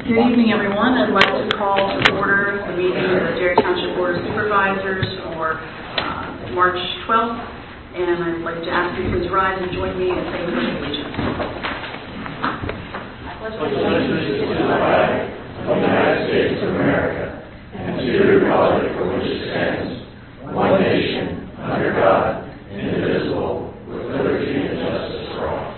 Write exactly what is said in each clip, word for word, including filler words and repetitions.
Good evening, everyone. I'd like to call to order the meeting of the Dare Township Board of Supervisors for uh, March twelfth, and I'd like to ask you to please rise and join me in saying the Pledge of Allegiance. I pledge allegiance to the flag of the United States of America and to the republic for which it stands, one nation, under God, indivisible, with liberty and justice for all.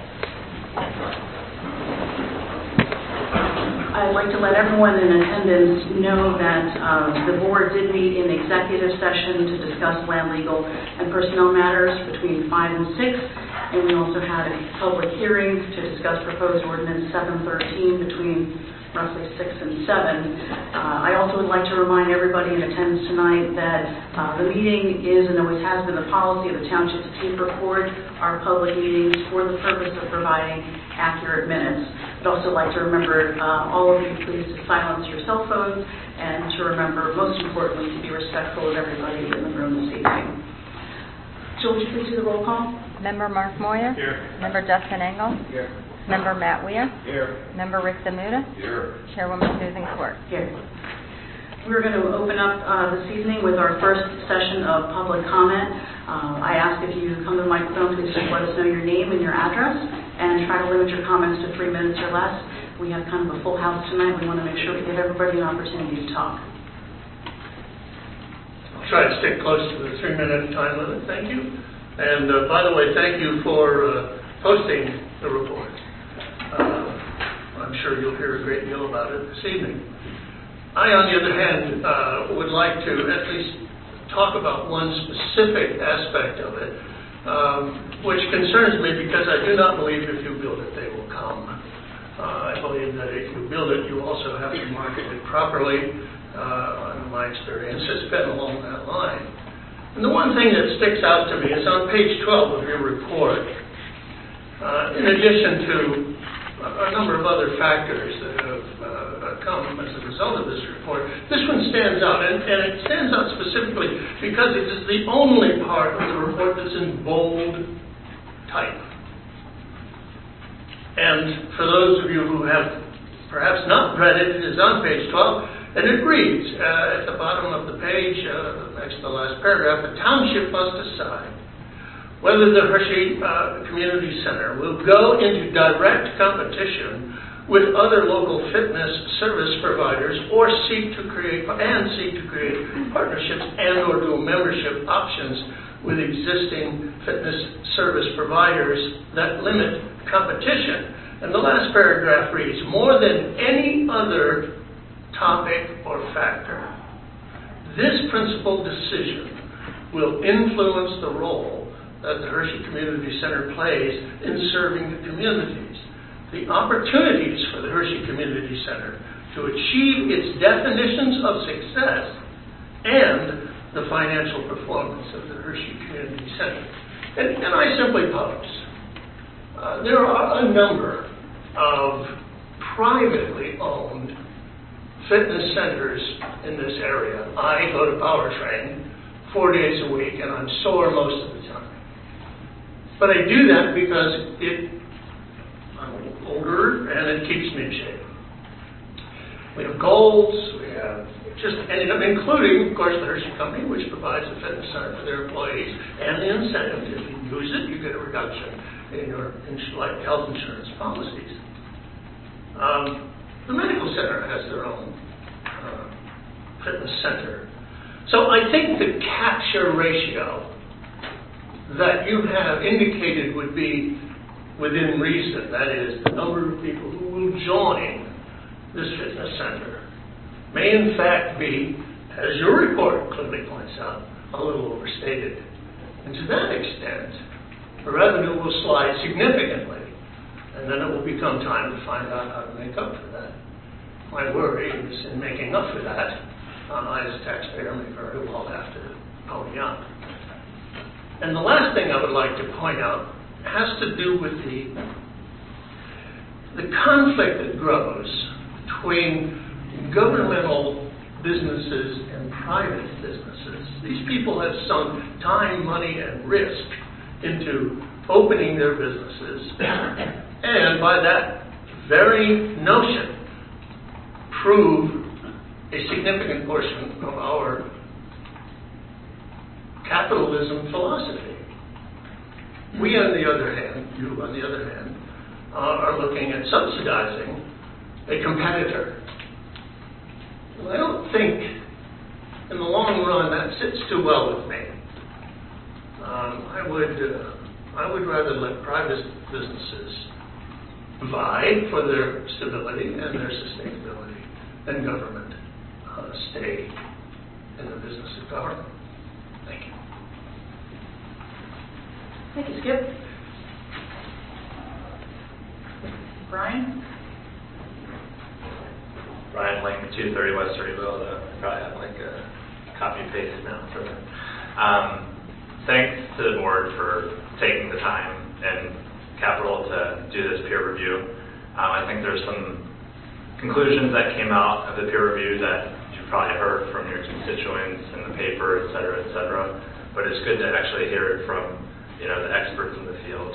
I'd like to let everyone in attendance know that um, the board did meet in executive session to discuss land, legal, and personnel matters between five and six, and we also had a public hearing to discuss proposed ordinance seven thirteen between roughly six and seven. Uh, I also would like to remind everybody in attendance tonight that uh, the meeting is and always has been the policy of the township to tape record our public meetings for the purpose of providing accurate minutes. I'd also like to remember uh, all of you please to silence your cell phones and to remember, most importantly, to be respectful of everybody in the room this evening. Jill, would you please do the roll call? Member Mark Moyer. Here. Member Justin Engel. Here. Member Matt Weir. Here. Member Rick Damuda. Here. Chairwoman Susan Court. Here. We're going to open up uh, this evening with our first session of public comment. Uh, I ask if you come to the microphone, please just let us know your name and your address, and try to limit your comments to three minutes or less. We have kind of a full house tonight. We want to make sure we give everybody an opportunity to talk. I'll try to stick close to the three-minute time limit. Thank you. And uh, by the way, thank you for uh, posting the report. Uh, I'm sure you'll hear a great deal about it this evening. I, on the other hand, uh, would like to at least talk about one specific aspect of it, um, which concerns me because I do not believe if you build it, they will come. Uh, I believe that if you build it, you also have to market it properly. Uh, in my experience, it's been along that line. And the one thing that sticks out to me is on page twelve of your report, uh, in addition to a number of other factors that have uh, come as a result of this report, this one stands out, and, and it stands out specifically because it is the only part of the report that's in bold type. And for those of you who have perhaps not read it, it is on page twelve, and it reads uh, at the bottom of the page, uh, next to the last paragraph, the township must decide whether the Hershey uh, Community Center will go into direct competition with other local fitness service providers or seek to create and seek to create partnerships and or do membership options with existing fitness service providers that limit competition. And the last paragraph reads, more than any other topic or factor, this principal decision will influence the role that the Hershey Community Center plays in serving the communities. The opportunities for the Hershey Community Center to achieve its definitions of success and the financial performance of the Hershey Community Center. And, and I simply pose, uh, there are a number of privately owned fitness centers in this area. I go to Powertrain four days a week, and I'm sore most of the time. But I do that because it, I'm older and it keeps me in shape. We have goals, we have just, and including, of course, the Hershey Company, which provides a fitness center for their employees, and the incentive. If you use it, you get a reduction in your like health insurance policies. Um, the medical center has their own uh, fitness center. So I think the capture ratio that you have indicated would be within reason, that is, the number of people who will join this fitness center, may in fact be, as your report clearly points out, a little overstated. And to that extent, the revenue will slide significantly, and then it will become time to find out how to make up for that. My worry is in making up for that, I as a taxpayer may very well have to pony up. And the last thing I would like to point out has to do with the, the conflict that grows between governmental businesses and private businesses. These people have sunk time, money, and risk into opening their businesses, and by that very notion, improve a significant portion of our capitalism philosophy. We, on the other hand, you, on the other hand, uh, are looking at subsidizing a competitor. Well, I don't think, in the long run, that sits too well with me. Um, I would, uh, I would rather let private businesses vie for their stability and their sustainability than government uh, stay in the business of government. Thank you. Thank you, Skip. Brian? Brian Link, two thirty West Storyville. Uh, I probably have like a copy paste now for that. Um, thanks to the board for taking the time and capital to do this peer review. Um, I think there's some conclusions that came out of the peer review that you've probably heard from your constituents in the paper, et cetera, et cetera. But it's good to actually hear it from, you know, the experts in the field.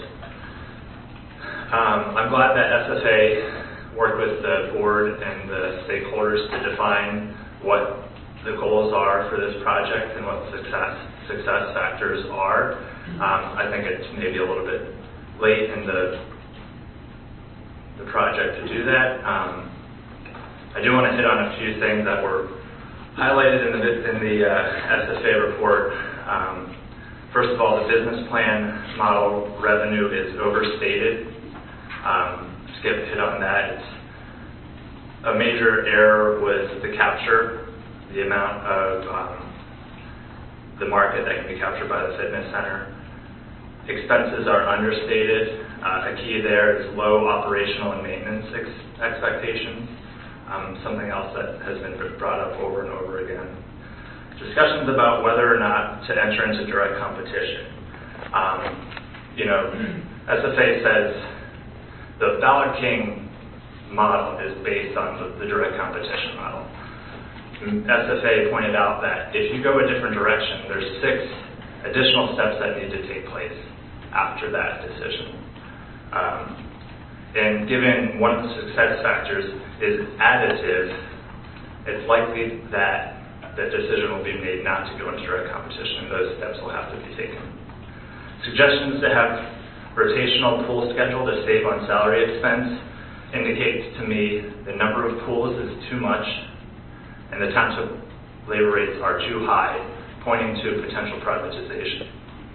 Um, I'm glad that S F A worked with the board and the stakeholders to define what the goals are for this project and what success success factors are. Um, I think it's maybe a little bit late in the the project to do that. Um, I do want to hit on a few things that were highlighted in the in the uh, S F A report. Um, first of all, the business plan model revenue is overstated. Um, Skip hit on that. It's a major error was the capture, the amount of um, the market that can be captured by the fitness center. Expenses are understated. Uh, a key there is low operational and maintenance ex- expectations, um, something else that has been brought up over and over again. Discussions about whether or not to enter into direct competition. Um, you know, S F A says the Dollar King model is based on the, the direct competition model. S F A pointed out that if you go a different direction, there's six additional steps that need to take place after that decision. Um, and given one of the success factors is additive, it's likely that the decision will be made not to go into direct competition, and those steps will have to be taken. Suggestions to have rotational pool schedule to save on salary expense indicates to me the number of pools is too much and the township labor rates are too high, pointing to potential privatization.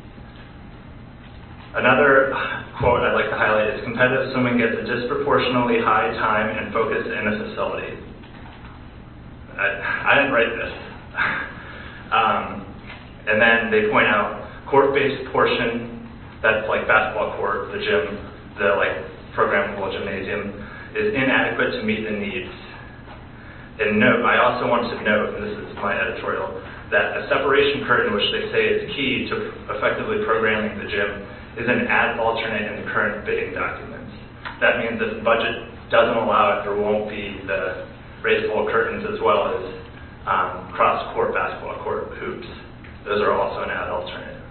Another quote I'd like to highlight is competitive swimming gets a disproportionately high time and focus in a facility. I, I didn't write this. um, and then they point out court-based portion, that's like basketball court, the gym, the like programmable gymnasium, is inadequate to meet the needs. And note, I also want to note, and this is my editorial, that a separation curtain, which they say is key to effectively programming the gym, is an ad alternate in the current bidding documents. That means if the budget doesn't allow it, there won't be the raisable curtains as well as um, cross-court basketball court hoops. Those are also an ad alternate.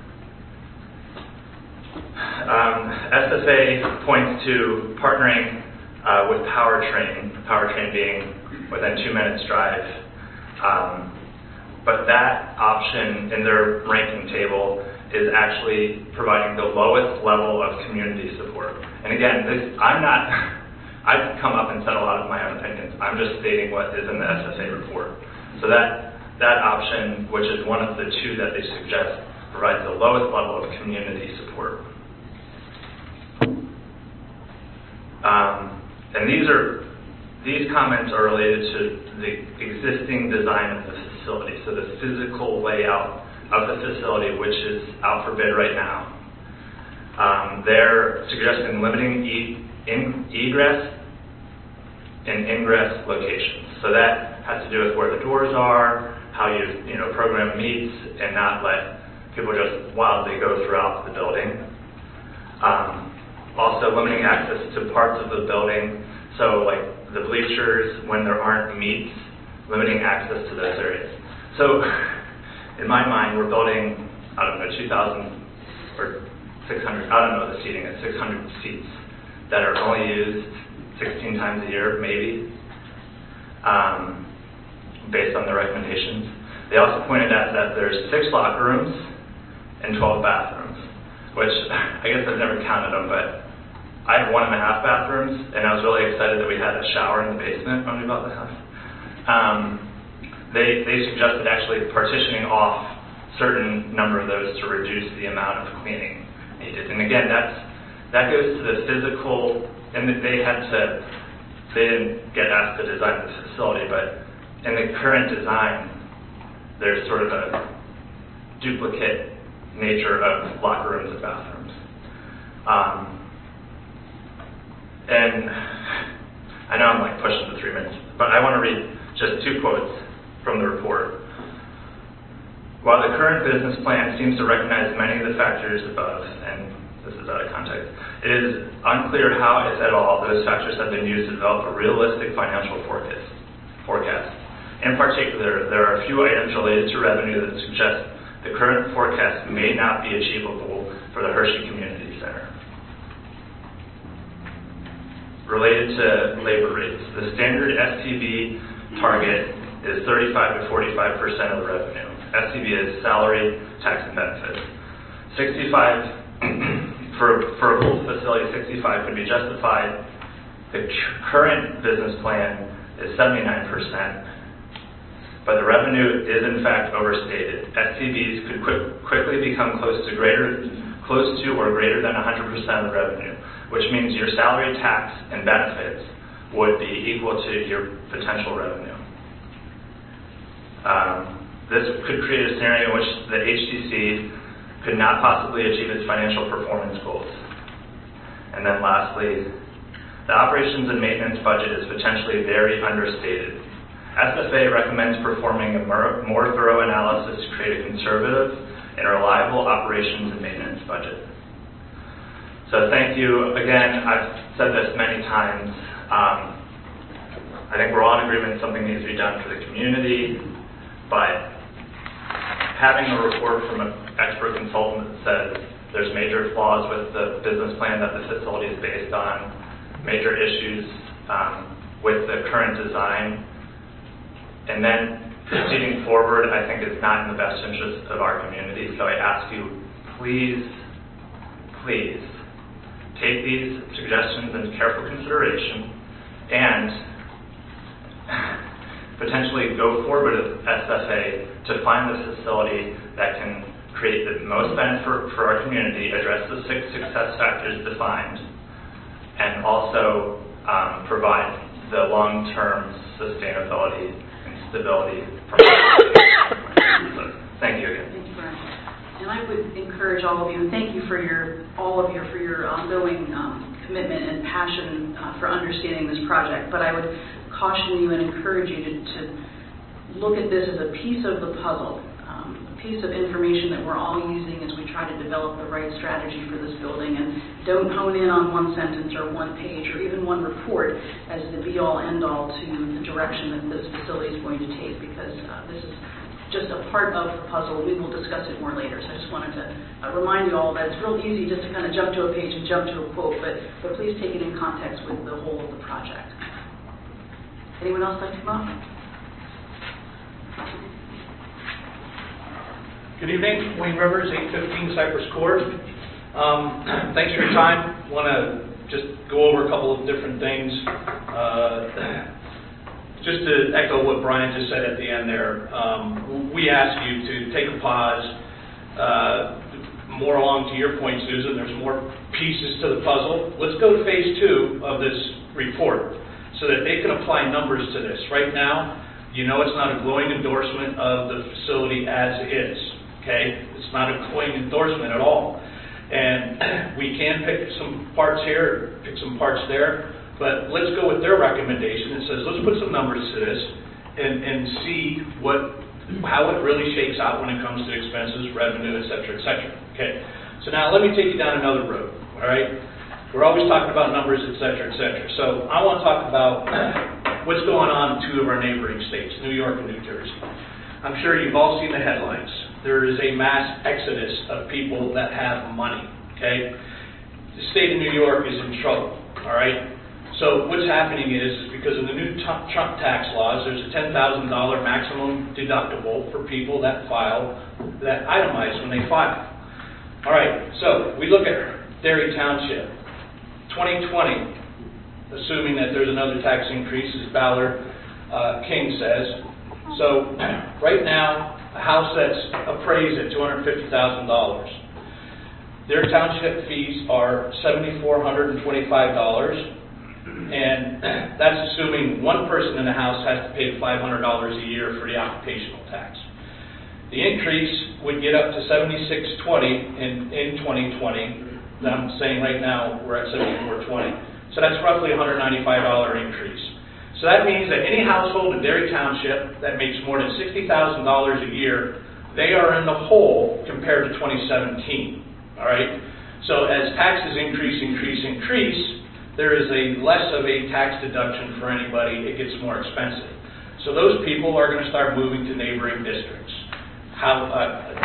Um, S F A points to partnering uh, with Powertrain, Powertrain being within two minutes drive. Um, but that option in their ranking table is actually providing the lowest level of community support. And again, this, I'm not, I've come up and said a lot of my own opinions. I'm just stating what is in the S F A report. So that, that option, which is one of the two that they suggest, provides the lowest level of community support. Um, and these are these comments are related to the existing design of the facility, so the physical layout of the facility, which is out for bid right now. Um, they're suggesting limiting e- in- egress and ingress locations. So that has to do with where the doors are, how you you know program meets, and not let people just wildly go throughout the building. Um, also limiting access to parts of the building, so like the bleachers, when there aren't meets, limiting access to those areas. So in my mind, we're building, I don't know, two thousand or six hundred, I don't know the seating, it's six hundred seats that are only used sixteen times a year, maybe. um, based on the recommendations. They also pointed out that there's six locker rooms and twelve bathrooms, which I guess I've never counted them, but I have one and a half bathrooms, and I was really excited that we had a shower in the basement when we bought the house. Um, they, they suggested actually partitioning off certain number of those to reduce the amount of cleaning needed. And again, that's, that goes to the physical, and they had to, they didn't get asked to design the facility, but in the current design, there's sort of a duplicate nature of locker rooms and bathrooms. Um, And I know I'm like pushing the three minutes, but I want to read just two quotes from the report. While the current business plan seems to recognize many of the factors above, and this is out of context, it is unclear how, if at all, those factors have been used to develop a realistic financial forecast. forecast. In particular, there are a few items related to revenue that suggest the current forecast may not be achievable for the Hershey Community Center. Related to labor rates, the standard S T B target is thirty-five to forty-five percent of the revenue. S T B is salary, tax, and benefits. sixty-five for for a full facility, sixty-five could be justified. The current business plan is seventy-nine percent, but the revenue is in fact overstated. S T Bs could quick, quickly become close to greater, close to or greater than one hundred percent of the revenue, which means your salary, tax, and benefits would be equal to your potential revenue. Um, this could create a scenario in which the H D C could not possibly achieve its financial performance goals. And then lastly, the operations and maintenance budget is potentially very understated. S F A recommends performing a more, more thorough analysis to create a conservative and reliable operations and maintenance budget. So thank you. Again, I've said this many times. Um, I think we're all in agreement something needs to be done for the community, but having a report from an expert consultant that says there's major flaws with the business plan that the facility is based on, major issues um, with the current design, and then proceeding forward, I think is not in the best interest of our community. So I ask you, please, please, take these suggestions into careful consideration and potentially go forward with S F A to find the facility that can create the most benefit for, for our community, address the six success factors defined, and also um, provide the long-term sustainability and stability from so, thank you again. Thank you, Brian. And I would encourage all of you, and thank you for your, all of you for your ongoing um, commitment and passion uh, for understanding this project. But I would caution you and encourage you to, to look at this as a piece of the puzzle, um, a piece of information that we're all using as we try to develop the right strategy for this building. And don't hone in on one sentence or one page or even one report as the be-all, end-all to the direction that this facility is going to take, because uh, this is just a part of the puzzle. We will discuss it more later. So I just wanted to uh, remind you all that it's real easy just to kind of jump to a page and jump to a quote, but, but please take it in context with the whole of the project. Anyone else like to come up? Good evening, Wayne Rivers, eight fifteen Cypress Court. Um, thanks for your time. Want to just go over a couple of different things. Uh, Just to echo what Brian just said at the end there, um, we ask you to take a pause. Uh, more along to your point, Susan, there's more pieces to the puzzle. Let's go to phase two of this report so that they can apply numbers to this. Right now, you know it's not a glowing endorsement of the facility as is, okay? It's not a glowing endorsement at all. And we can pick some parts here, pick some parts there. But let's go with their recommendation and says, let's put some numbers to this and, and see what, how it really shakes out when it comes to expenses, revenue, et cetera, et cetera. Okay. So now let me take you down another road. All right. We're always talking about numbers, et cetera, et cetera. So I want to talk about what's going on in two of our neighboring states, New York and New Jersey. I'm sure you've all seen the headlines. There is a mass exodus of people that have money. Okay. The state of New York is in trouble. All right. So what's happening is, is because of the new tu- Trump tax laws, there's a ten thousand dollars maximum deductible for people that file, that itemize when they file. All right, so we look at Derry Township, twenty twenty, assuming that there's another tax increase, as Ballard uh, King says. So right now, a house that's appraised at two hundred fifty thousand dollars. Their township fees are seven thousand four hundred twenty-five dollars, and that's assuming one person in the house has to pay five hundred dollars a year for the occupational tax. The increase would get up to seventy-six twenty in, in twenty twenty. I'm saying right now we're at seventy-four twenty. So that's roughly a one hundred ninety-five dollars increase. So that means that any household in Derry Township that makes more than sixty thousand dollars a year, they are in the hole compared to twenty seventeen. All right? So as taxes increase, increase, increase, there is a less of a tax deduction for anybody. It gets more expensive. So those people are going to start moving to neighboring districts, how, uh,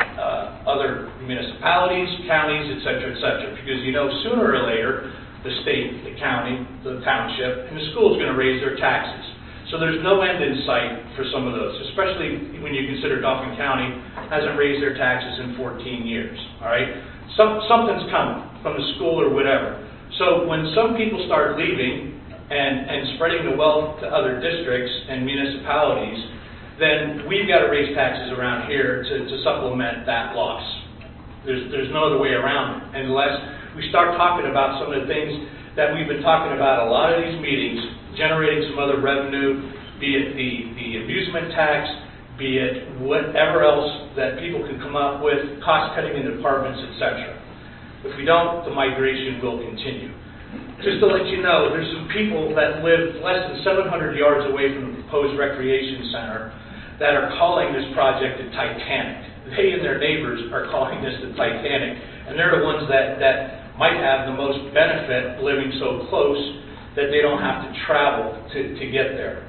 uh, other municipalities, counties, et cetera, et cetera. Because you know sooner or later, the state, the county, the township, and the school is going to raise their taxes. So there's no end in sight for some of those, especially when you consider Dauphin County hasn't raised their taxes in fourteen years. All right? Some, something's coming from the school or whatever. So when some people start leaving and, and spreading the wealth to other districts and municipalities, then we've got to raise taxes around here to, to supplement that loss. There's, there's no other way around it. Unless we start talking about some of the things that we've been talking about a lot of these meetings, generating some other revenue, be it the, the amusement tax, be it whatever else that people can come up with, cost-cutting in departments, et cetera. If we don't, the migration will continue. Just to let you know, there's some people that live less than seven hundred yards away from the proposed recreation center that are calling this project the Titanic. They and their neighbors are calling this the Titanic, and they're the ones that, that might have the most benefit living so close that they don't have to travel to, to get there.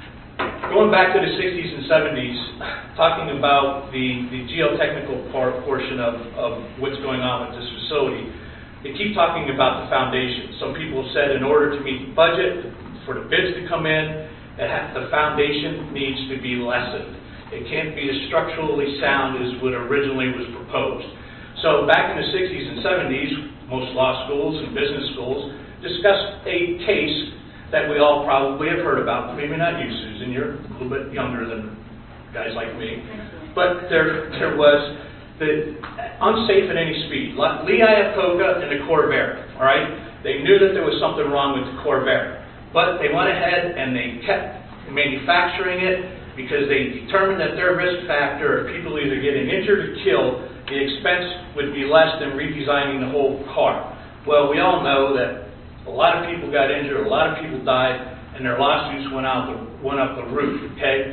Going back to the sixties and seventies, talking about the, the geotechnical part, portion of, of what's going on with this facility, they keep talking about the foundation. Some people have said in order to meet the budget, for the bids to come in, it has, the foundation needs to be lessened. It can't be as structurally sound as what originally was proposed. So back in the sixties and seventies, most law schools and business schools discussed a case that we all probably have heard about. Maybe not you, Susan. You're a little bit younger than guys like me. But there, there was the unsafe at any speed. Lee Iacocca and the Corvair, all right? They knew that there was something wrong with the Corvair. But they went ahead and they kept manufacturing it because they determined that their risk factor of people either getting injured or killed, the expense would be less than redesigning the whole car. Well, we all know that a lot of people got injured, a lot of people died, and their lawsuits went out the, went up the roof, okay?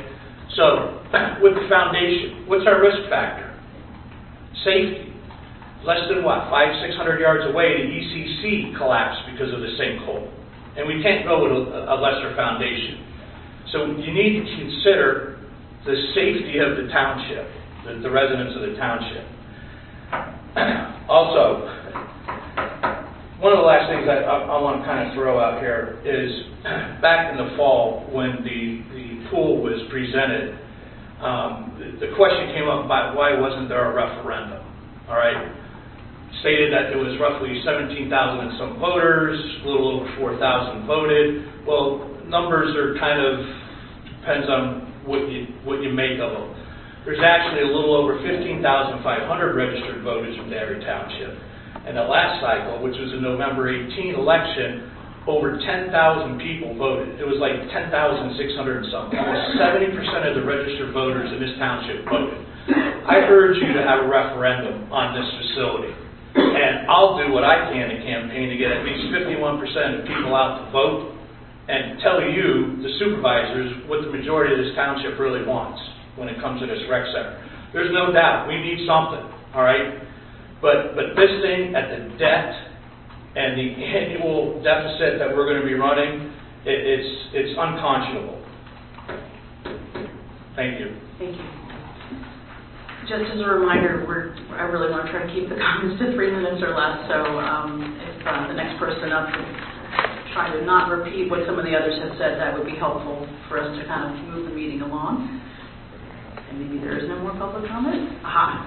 So, with the foundation, what's our risk factor? Safety. Less than what, five, six hundred yards away, the E C C collapsed because of the sinkhole. And we can't go with a, a lesser foundation. So you need to consider the safety of the township, the, the residents of the township. Also, one of the last things I, I, I want to kind of throw out here is back in the fall when the, the pool was presented, um, the, the question came up about why wasn't there a referendum, all right? Stated that there was roughly seventeen thousand and some voters, a little over four thousand voted. Well, numbers are kind of, depends on what you, what you make of them. There's actually a little over fifteen thousand five hundred registered voters from Derry Township. And the last cycle, which was a November eighteenth election, over ten thousand people voted. It was like ten thousand six hundred and something. Almost seventy percent of the registered voters in this township voted. I urge you to have a referendum on this facility. And I'll do what I can to campaign to get at least fifty-one percent of people out to vote and tell you, the supervisors, what the majority of this township really wants when it comes to this rec center. There's no doubt. We need something, all right? But but this thing at the debt and the annual deficit that we're going to be running, it, it's it's unconscionable. Thank you. Thank you. Just as a reminder, we're, I really want to try to keep the comments to three minutes or less, so um, if uh, the next person up could try to not repeat what some of the others have said, that would be helpful for us to kind of move the meeting along. And maybe there is no more public comment? Aha.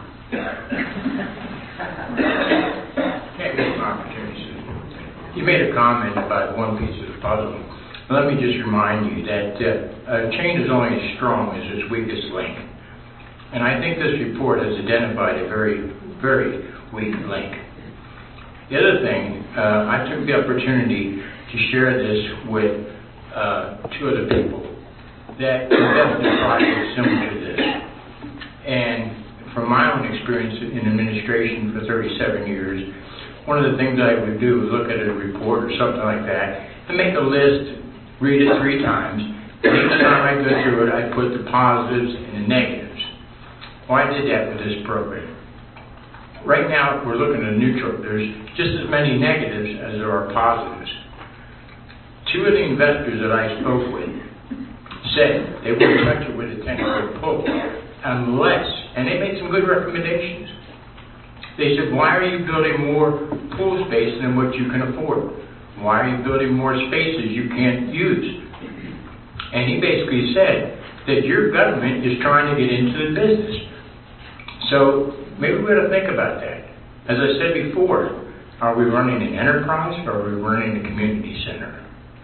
Can't miss an opportunity. You made a comment about one piece of the puzzle. Let me just remind you that uh, a chain is only as strong as its weakest link. And I think this report has identified a very, very weak link. The other thing, uh, I took the opportunity to share this with uh, two other people that invested in projects similar to this. And from my own experience in administration for thirty-seven years, one of the things I would do is look at a report or something like that and make a list, read it three times. And each time I go through it, I put the positives and the negatives. Well, I did that with this program. Right now, we're looking at a neutral. There's just as many negatives as there are positives. Two of the investors that I spoke with said they wouldn't touch it with a ten-foot pole unless, and they made some good recommendations. They said, why are you building more pool space than what you can afford? Why are you building more spaces you can't use? And he basically said that your government is trying to get into the business. So maybe we ought to think about that. As I said before, are we running an enterprise or are we running a community center?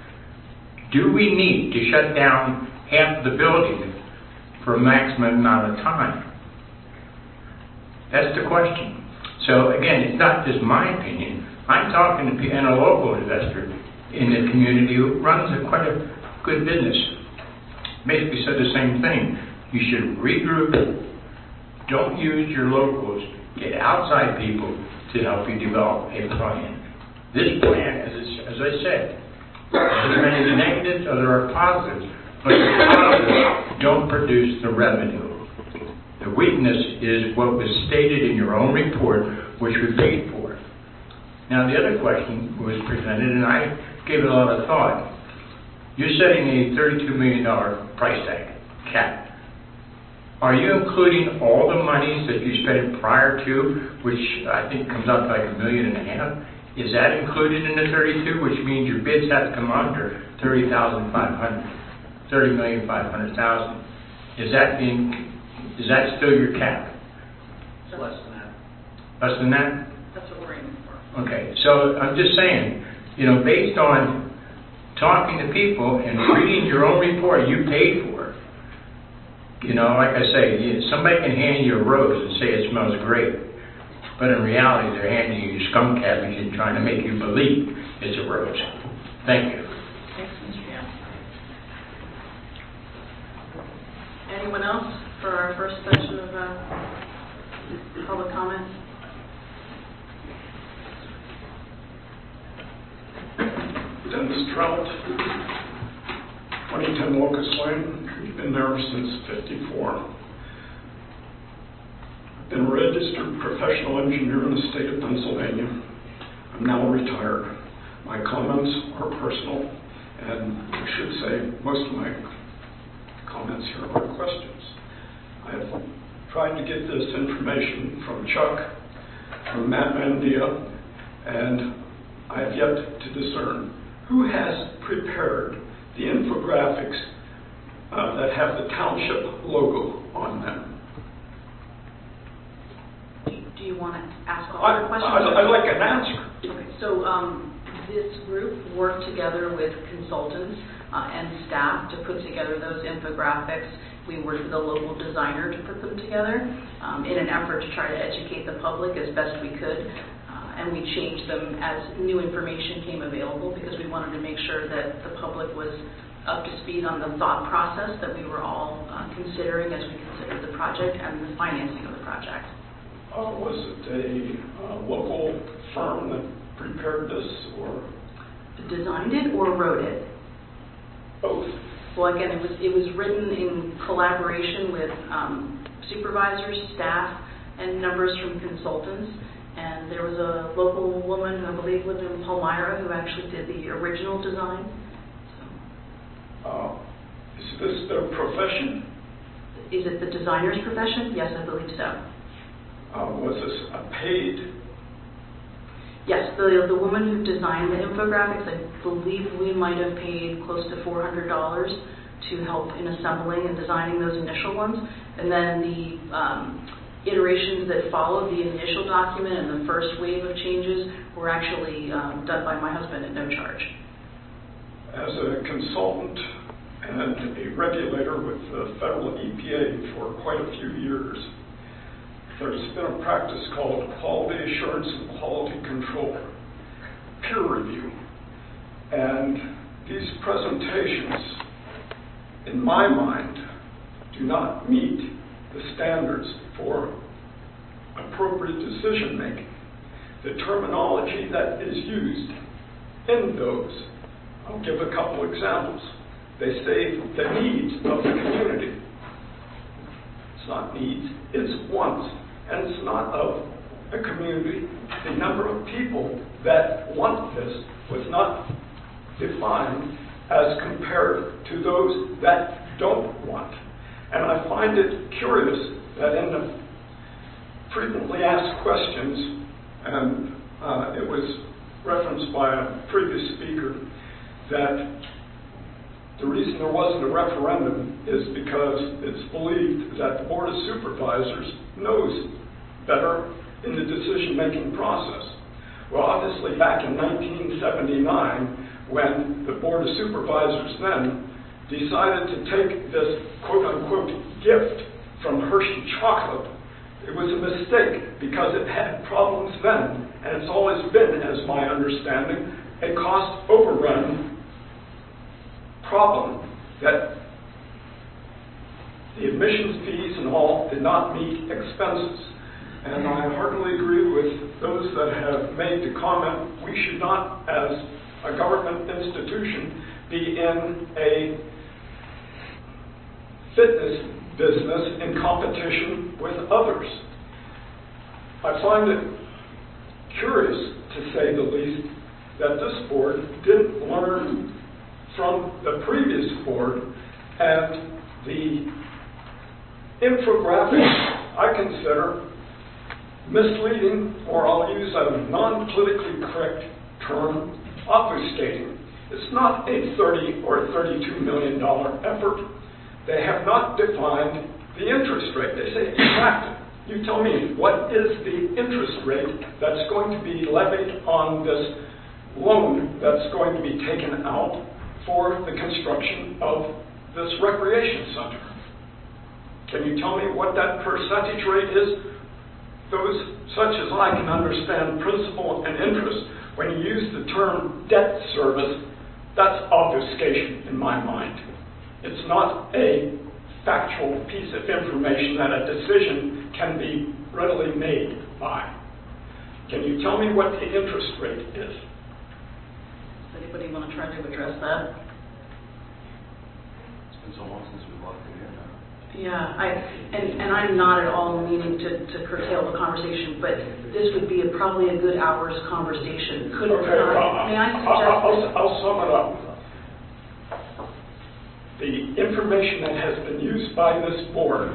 Do we need to shut down half the building for a maximum amount of time? That's the question. So again, it's not just my opinion. I'm talking to and a local investor in the community who runs a quite a good business. Basically said the same thing. You should regroup. Don't use your locals. Get outside people to help you develop a plan. This plan, as, as I said, as many negatives as there are positives, but the positives don't produce the revenue. The weakness is what was stated in your own report, which we paid for. Now, the other question was presented, and I gave it a lot of thought. You're setting a thirty-two million dollars price tag, cap. Are you including all the monies that you spent prior to, which I think comes out to like a million and a half? Is that included in the thirty-two, which means your bids have to come under thirty thousand five hundred, thirty million five hundred thousand? Is that being Is that still your cap? It's less than that. Less than that? That's what we're aiming for. Okay, so I'm just saying, you know, based on talking to people and reading your own report you paid for, you know, like I say, you, somebody can hand you a rose and say it smells great, but in reality they're handing you skunk cabbage and trying to make you believe it's a rose. Thank you. Thanks, Mister Young. Anyone else for our first session of uh, public comment? Dennis Trout, twenty ten Locust Lane, been there since fifty-four. Been a registered professional engineer in the state of Pennsylvania. I'm now retired. My comments are personal, and I should say most of my comments here are questions. I have tried to get this information from Chuck, from Matt Mandia, and I have yet to discern who has prepared the infographics uh, that have the township logo on them. Do you want to ask all I, your questions? I'd, I'd like an answer. Okay, so um, this group worked together with consultants uh, and staff to put together those infographics. We worked with a local designer to put them together um, in an effort to try to educate the public as best we could. Uh, and we changed them as new information came available because we wanted to make sure that the public was up to speed on the thought process that we were all uh, considering as we considered the project and the financing of the project. Uh, was it a uh, local firm that prepared this, or Designed it or wrote it? both? Well, again, it was it was written in collaboration with um, supervisors, staff, and numbers from consultants. And there was a local woman who I believe lived in Palmyra who actually did the original design. So, Uh, is this their profession? is it the designer's profession? Yes, I believe so. Uh, was this a paid? Yes, the, the woman who designed the infographics, I believe we might have paid close to four hundred dollars to help in assembling and designing those initial ones. And then the um, iterations that followed the initial document and the first wave of changes were actually um, done by my husband at no charge. As a consultant and a regulator with the federal E P A for quite a few years, there's been a practice called quality assurance and quality control, peer review. And these presentations, in my mind, do not meet the standards for appropriate decision making. The terminology that is used in those, I'll give a couple examples. They say the needs of the community. It's not needs, it's wants. And it's not of a community. The number of people that want this was not defined as compared to those that don't want. And I find it curious that in the frequently asked questions, and uh, it was referenced by a previous speaker, that the reason there wasn't a referendum is because it's believed that the Board of Supervisors knows better in the decision-making process. Well, obviously back in nineteen seventy-nine, when the Board of Supervisors then decided to take this quote-unquote gift from Hershey Chocolate, it was a mistake because it had problems then, and it's always been, as my understanding, a cost overrun problem that the admissions fees and all did not meet expenses. And I heartily agree with those that have made the comment we should not, as a government institution, be in a fitness business in competition with others. I find it curious, to say the least, that this board didn't learn from the previous board, and the infographics I consider misleading, or I'll use a non-politically correct term, obfuscating. It's not a thirty or thirty-two million dollar effort. They have not defined the interest rate. They say, in fact, you tell me, what is the interest rate that's going to be levied on this loan that's going to be taken out for the construction of this recreation center? Can you tell me what that percentage rate is? Those such as I can understand principal and interest, when you use the term debt service, that's obfuscation in my mind. It's not a factual piece of information that a decision can be readily made by. Can you tell me what the interest rate is? Does anybody want to try to address that? It's been so long since we walked in here now. Yeah, I, and, and I'm not at all meaning to, to curtail the conversation, but this would be a, probably a good hour's conversation. Could Okay, not, well, may I suggest? I'll, I'll, I'll sum it up. The information that has been used by this board,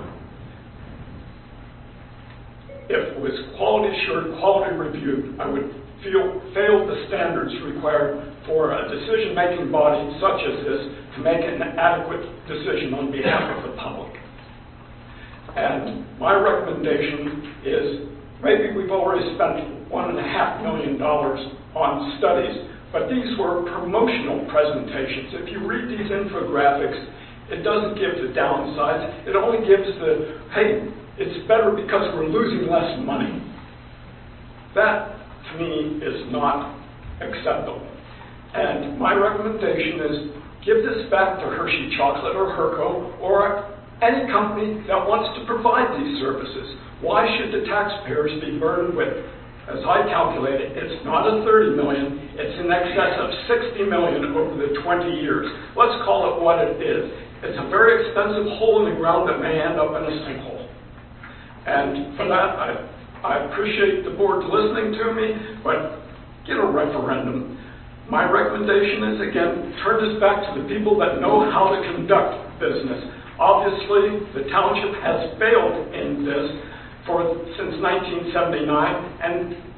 if it was quality assured, quality reviewed, I would feel failed the standards required for a decision-making body such as this to make an adequate decision on behalf of the public. And my recommendation is, maybe we've already spent one and a half million dollars on studies, but these were promotional presentations. If you read these infographics, it doesn't give the downsides. It only gives the, hey, it's better because we're losing less money. That, to me, is not acceptable. And my recommendation is give this back to Hershey Chocolate or Herco or any company that wants to provide these services. Why should the taxpayers be burdened with, as I calculated, it's not a thirty million dollars, it's in excess of sixty million dollars over the twenty years. Let's call it what it is. It's a very expensive hole in the ground that may end up in a sinkhole. And for that, I, I appreciate the board listening to me, but get a referendum. My recommendation is, again, turn this back to the people that know how to conduct business. Obviously, the township has failed in this for since nineteen seventy-nine, and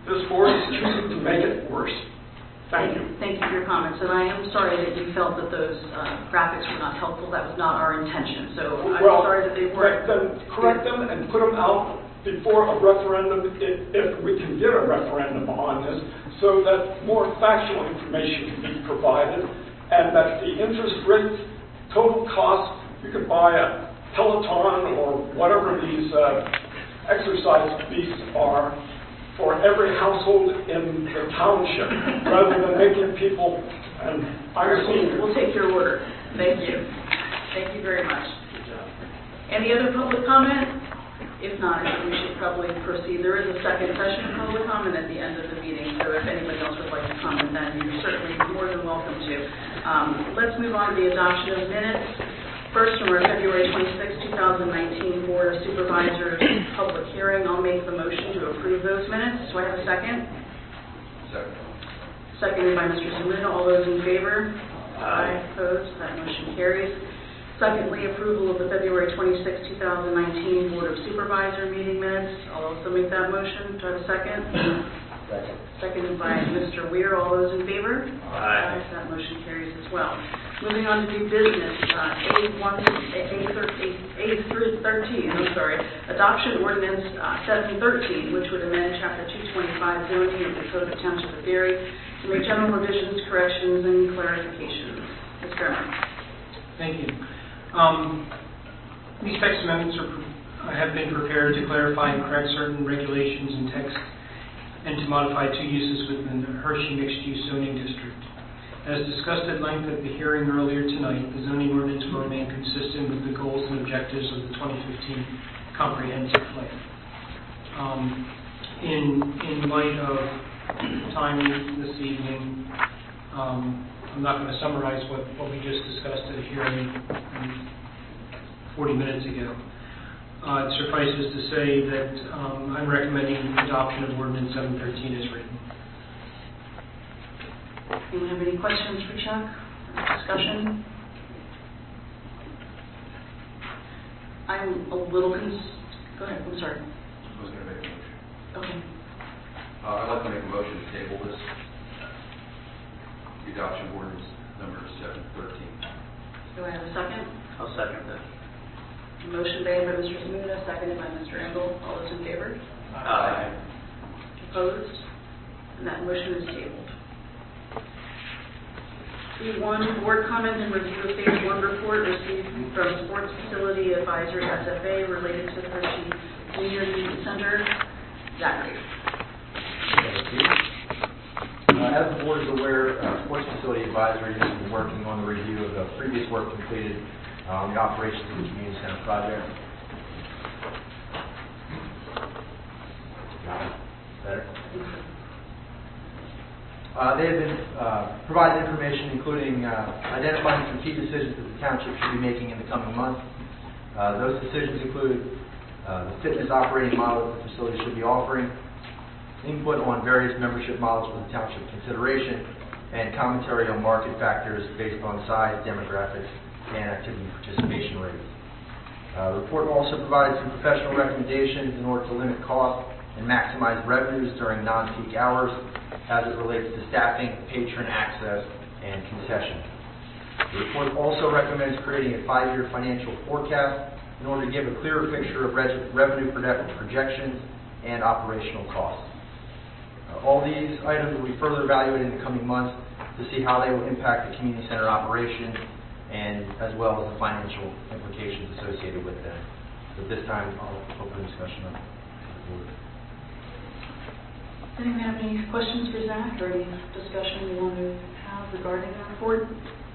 this board is choosing to make it worse. Thank you. Thank you for your comments, and I am sorry that you felt that those uh, graphics were not helpful. That was not our intention, so I'm Well, sorry that they weren't. Then correct them and put them out before a referendum, if, if we can get a referendum on this, so that more factual information can be provided, and that the interest rate, total cost, you could buy a Peloton or whatever these uh, exercise beasts are, for every household in the township, rather than making people, and I'm senior. We'll take your order. Thank you. Thank you very much. Any other public comment? If not, I think we should probably proceed. There is a second session of public comment at the end of the meeting, so if anybody else would like to comment, then you're certainly more than welcome to. Um, let's move on to the adoption of minutes. First, from our February twenty-sixth, two thousand nineteen Board of Supervisors public hearing, I'll make the motion to approve those minutes. Do I have a second? Second. Seconded by Mister Zamuda. All those in favor? Aye. Opposed? That motion carries. Secondly, approval of the February twenty-sixth, two thousand nineteen Board of Supervisor meeting minutes. I'll also make that motion. Do I have a second? Second. Seconded by Mister Weir. All those in favor? Aye. That motion carries as well. Moving on to new business, uh, A one, A thirteen, I'm sorry, adoption ordinance uh, seven thirteen, which would amend Chapter two twenty-five zoning of the Code of Township of Berry to make general revisions, corrections, and clarifications. Mister Chairman. Thank you. Um, these text amendments are, have been prepared to clarify and correct certain regulations and text and to modify two uses within the Hershey mixed-use zoning district. As discussed at length at the hearing earlier tonight, the zoning ordinance will remain consistent with the goals and objectives of the twenty fifteen comprehensive plan. Um, in, in light of time this evening, um, I'm not going to summarize what, what we just discussed at a hearing um, forty minutes ago. Uh, it suffices to say that um, I'm recommending adoption of ordinance seven thirteen as written. Anyone have any questions for Chuck? Discussion? I'm a little cons- Go ahead, I'm sorry. I was going to make a motion. Okay. Uh, I'd like to make a motion to table this. The adoption ordinance number seven thirteen. Do I have a second? I'll second that. Motion made by Mister Zamuda, seconded by Mister Engel. All those in favor? Aye. Opposed? And that motion is tabled. B one, board comment and review of phase one report received from Sports Facility Advisor S F A related to the Hershey Senior Youth Center. Zachary. Uh, as the board is aware, uh, Sports Facility Advisory has been working on the review of the previous work completed on um, the operations of the community center project. Better? Uh, they have been uh, provided information including uh, identifying some key decisions that the township should be making in the coming months. Uh, those decisions include uh, the fitness operating model that the facility should be offering, input on various membership models for the township consideration, and commentary on market factors based on size, demographics, and activity participation rates. Uh, the report also provided some professional recommendations in order to limit costs and maximize revenues during non-peak hours as it relates to staffing, patron access, and concessions. The report also recommends creating a five-year financial forecast in order to give a clearer picture of re- revenue projections and operational costs. Uh, all these items will be further evaluated in the coming months to see how they will impact the community center operation and as well as the financial implications associated with them. So at this time, I'll open the discussion up to the board. Does anyone have any questions for Zach or any discussion you want to have regarding the report?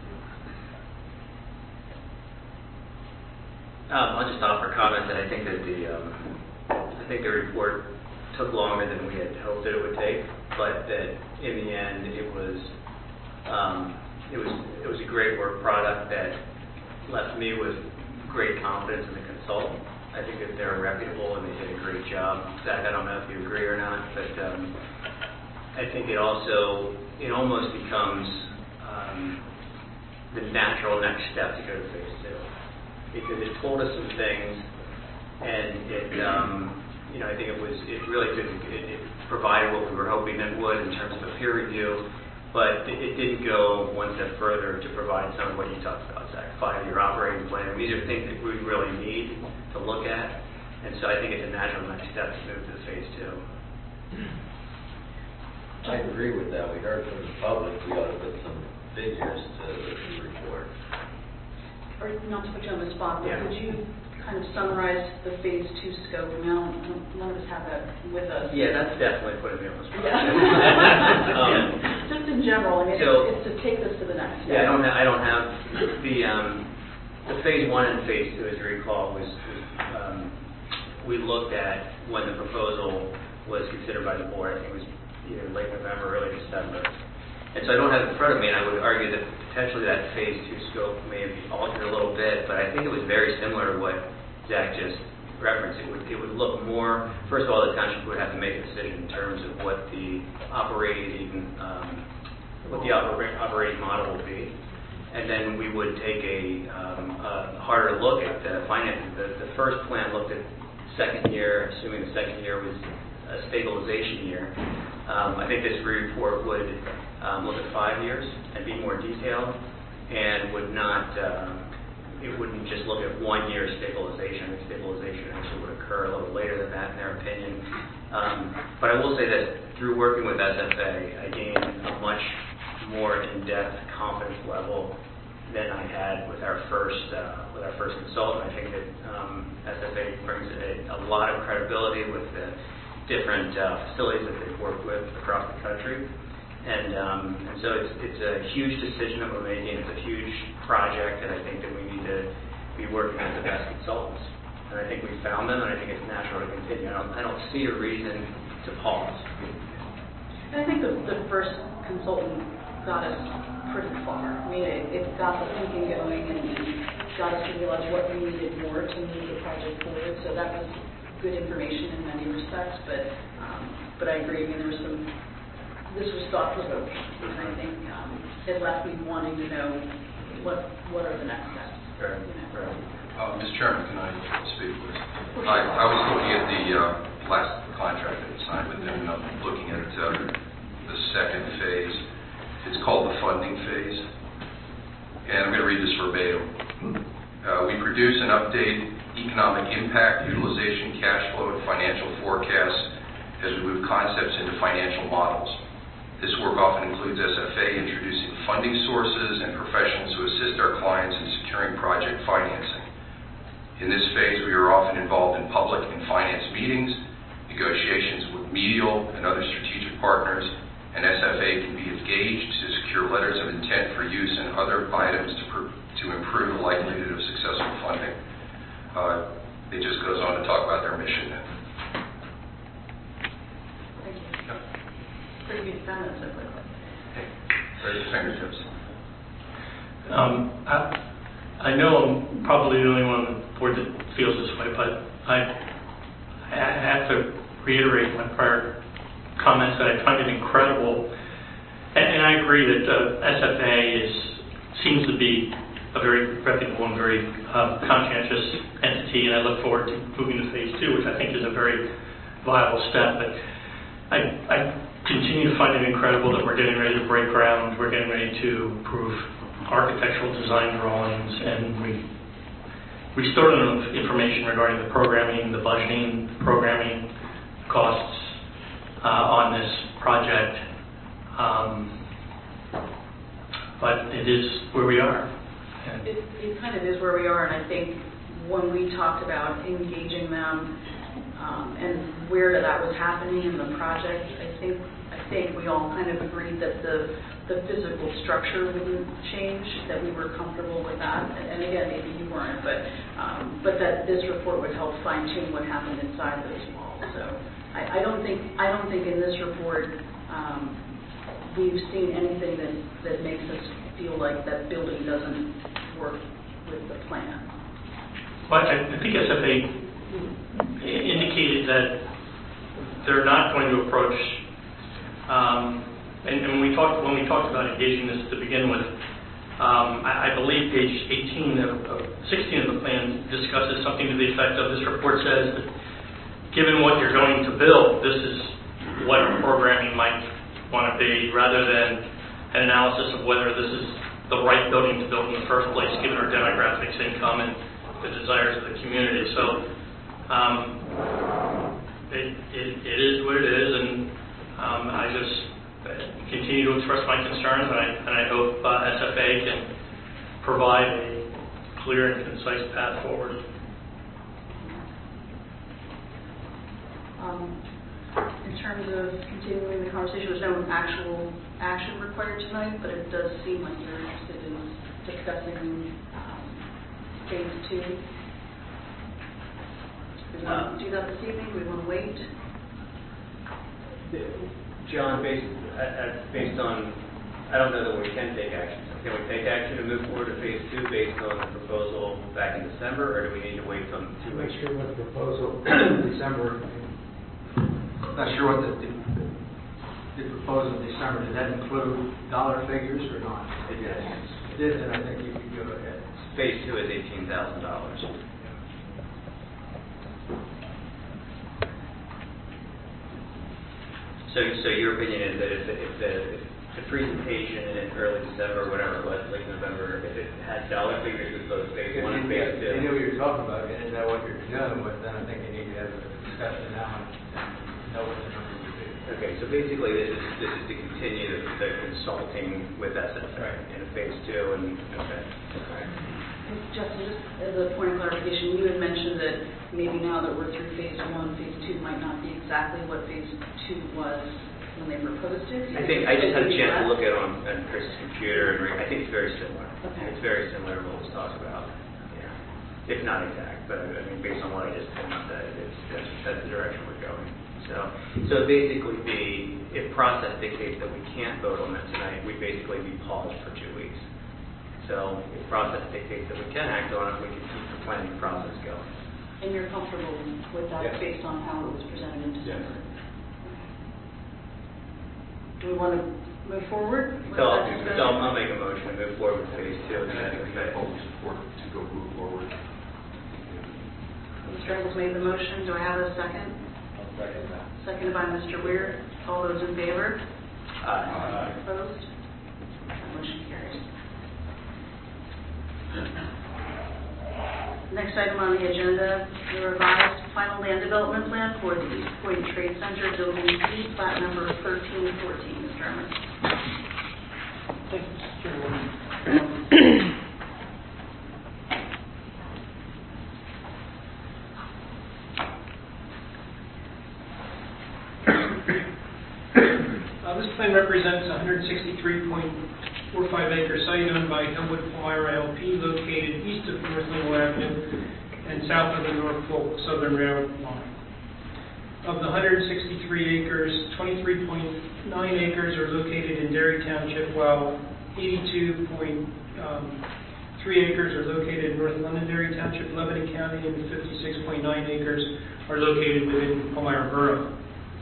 Um, I'll just offer comment that I think that the um, I think the report took longer than we had hoped that it would take, but that in the end it was um, it was it was a great work product that left me with great confidence in the consultant. I think that they're reputable and they did a great job. Zach, I don't know if you agree or not, but um, I think it also, it almost becomes um, the natural next step to go to phase two. Because it told us some things and it um, you know, I think it was, it really did, it, it provided what we were hoping it would in terms of a peer review, but it, it didn't go one step further to provide some of what you talked about, Zach, five-year operating plan. These are things that we really need to look at, and so I think it's a natural next step to move to phase two. I agree with that. We heard from the public, we ought to put some figures to the report. Or not to put you on the spot, but Yeah. could you kind of summarize the phase two scope? I mean, I don't, none of us have that with us. Yeah, that's definitely putting me on the spot. Yeah. um, Just in general, I mean, so- it's, it's to take this to the next step. Yeah, I don't, ha- I don't have, the, um, the phase one and phase two, as you recall, was, was, um, we looked at when the proposal was considered by the board. I think it was either late November, early December. And so I don't have it in front of me, and I would argue that potentially that phase two scope may have altered a little bit, but I think it was very similar to what Zach just referenced. It would, it would look more, first of all, the township would have to make a decision in terms of what the operating, um, what the opera- operating model will be. And then we would take a, um, a harder look at the finances. The, the first plan looked at second year, assuming the second year was a stabilization year. Um, I think this report would um, look at five years and be more detailed, and would not, um, it wouldn't just look at one year stabilization. I think stabilization actually would occur a little later than that, in their opinion. Um, but I will say that through working with S F A, I gained a much more in-depth confidence level than I had with our first uh, with our first consultant. I think that um, S F A brings a, a lot of credibility with the different uh, facilities that they've worked with across the country, and um, and so it's it's a huge decision that we're making. It's a huge project, and I think that we need to be working with the best consultants. And I think we found them, and I think it's natural to continue. I don't, I don't see a reason to pause. And I think the, the first consultant got us pretty far. I mean, it, it got the thinking going and got us to realize what we needed more to move the project forward. So that was good information in many respects. But um, but I agree. I mean, there was some. This was thought provoking, and I think um, it left me wanting to know what what are the next steps. Right. You know? Right. Uh, Mister Chairman, can I speak, please? I, I was looking at the uh, last contract that was signed with them, and I'm looking at uh, the second phase. It's called the funding phase, and I'm going to read this verbatim. Uh, we produce and update economic impact, utilization, cash flow, and financial forecasts as we move concepts into financial models. This work often includes S F A introducing funding sources and professionals who assist our clients in securing project financing. In this phase, we are often involved in public and finance meetings, negotiations with medial and other strategic partners, and S F A can be engaged to secure letters of intent for use and other items to, pr- to improve the likelihood of successful funding. Uh, it just goes on to talk about their mission. Thank you. Pretty good sentence so quickly. Right at the fingertips. Um, I, I know I'm probably the only one on the board that feels this way, but I, I have to reiterate my prior comments that I find it incredible, and, and I agree that uh, S F A is seems to be a very reputable and very um, conscientious entity, and I look forward to moving to phase two, which I think is a very viable step. But I, I continue to find it incredible that we're getting ready to break ground, we're getting ready to approve architectural design drawings, and we we still don't know information regarding the programming, the budgeting, programming costs uh, on this project. Um, but it is where we are. And It, it kind of is where we are, and I think when we talked about engaging them um, and where that was happening in the project, I think I think we all kind of agreed that the the physical structure wouldn't change, that we were comfortable with that. And, and again, maybe you weren't, but um, but that this report would help fine tune what happened inside those walls. So I, I don't think I don't think in this report um, we've seen anything that that makes us feel like that building doesn't work with the plan. Well, I, I think S F A indicated that they're not going to approach, um, and, and when we talked when we talked about engaging this to begin with, um, I, I believe page eighteen of, of sixteen of the plan discusses something to the effect of this report says that given what you're going to build, this is what our programming might want to be, rather than an analysis of whether this is the right building to build in the first place, given our demographics, income, and the desires of the community. So um, it, it, it is what it is, and um, I just continue to express my concerns, and I, and I hope uh, S F A can provide a clear and concise path forward. Um, in terms of continuing the conversation, there's no actual action required tonight, but it does seem like you're interested in discussing um, phase two. Do we want to do that this evening? Do we want to wait? John, based, uh, based on, I don't know that we can take action. So can we take action to move forward to phase two based on the proposal back in December, or do we need to wait till two I'm not weeks? sure what the proposal in December, not sure what the, the, the proposal in December, did that include dollar figures or not? It did. It did, and I think you could go ahead. Phase two is eighteen thousand dollars. So, so your opinion is that if, the- if the, if the presentation in early December, whatever it was, late November, if it had dollar figures with both phase one and phase If you two? knew what you were talking about, you didn't know what you're doing with, then I think you need to have a discussion now and know what the numbers would be. Okay, so basically this is, this is to continue the, the consulting with S F A in phase two and, okay. Justin, just as a point of clarification, you had mentioned that maybe now that we're through phase one, phase two might not be exactly what phase two was when they proposed it. I think, I just had a chance to look at it on, on Chris's computer, and re- I think it's very similar. Okay. It's very similar to what was talked about, yeah. If not exact, but I mean, based on what I just said, it's, that's, that's the direction we're going. So, so basically be, if process dictates that we can't vote on that tonight, we basically be paused for two weeks. So if process dictates that we can act on it, we can keep the planning process going. And you're comfortable with that Yeah. based on how it was presented in December? Yes. Do we want to move forward? with So, that I'll- discussion? so I'll make a motion to move forward with phase two. And then Fully support to go move forward. Mister Engels made the motion. Do I have a second? Second that. Seconded by Mister Weir. All those in favor? Aye. Opposed? That motion carries. Next item on the agenda, the revised final land development plan for the East Point Trade Center, Building C, plat number thirteen fourteen. Mister Herman. Thank you, Mister Chairman. Uh, This plan represents a one hundred sixty-three point four five acre site owned by Hillwood Palmyra L P located east of North Lingle Avenue and south of the Norfolk Southern Railroad line. Of the one hundred sixty-three acres, twenty-three point nine acres are located in Derry Township, while eighty-two point three acres are located in North Londonderry Township, Lebanon County, and fifty-six point nine acres are located within Palmyra Borough.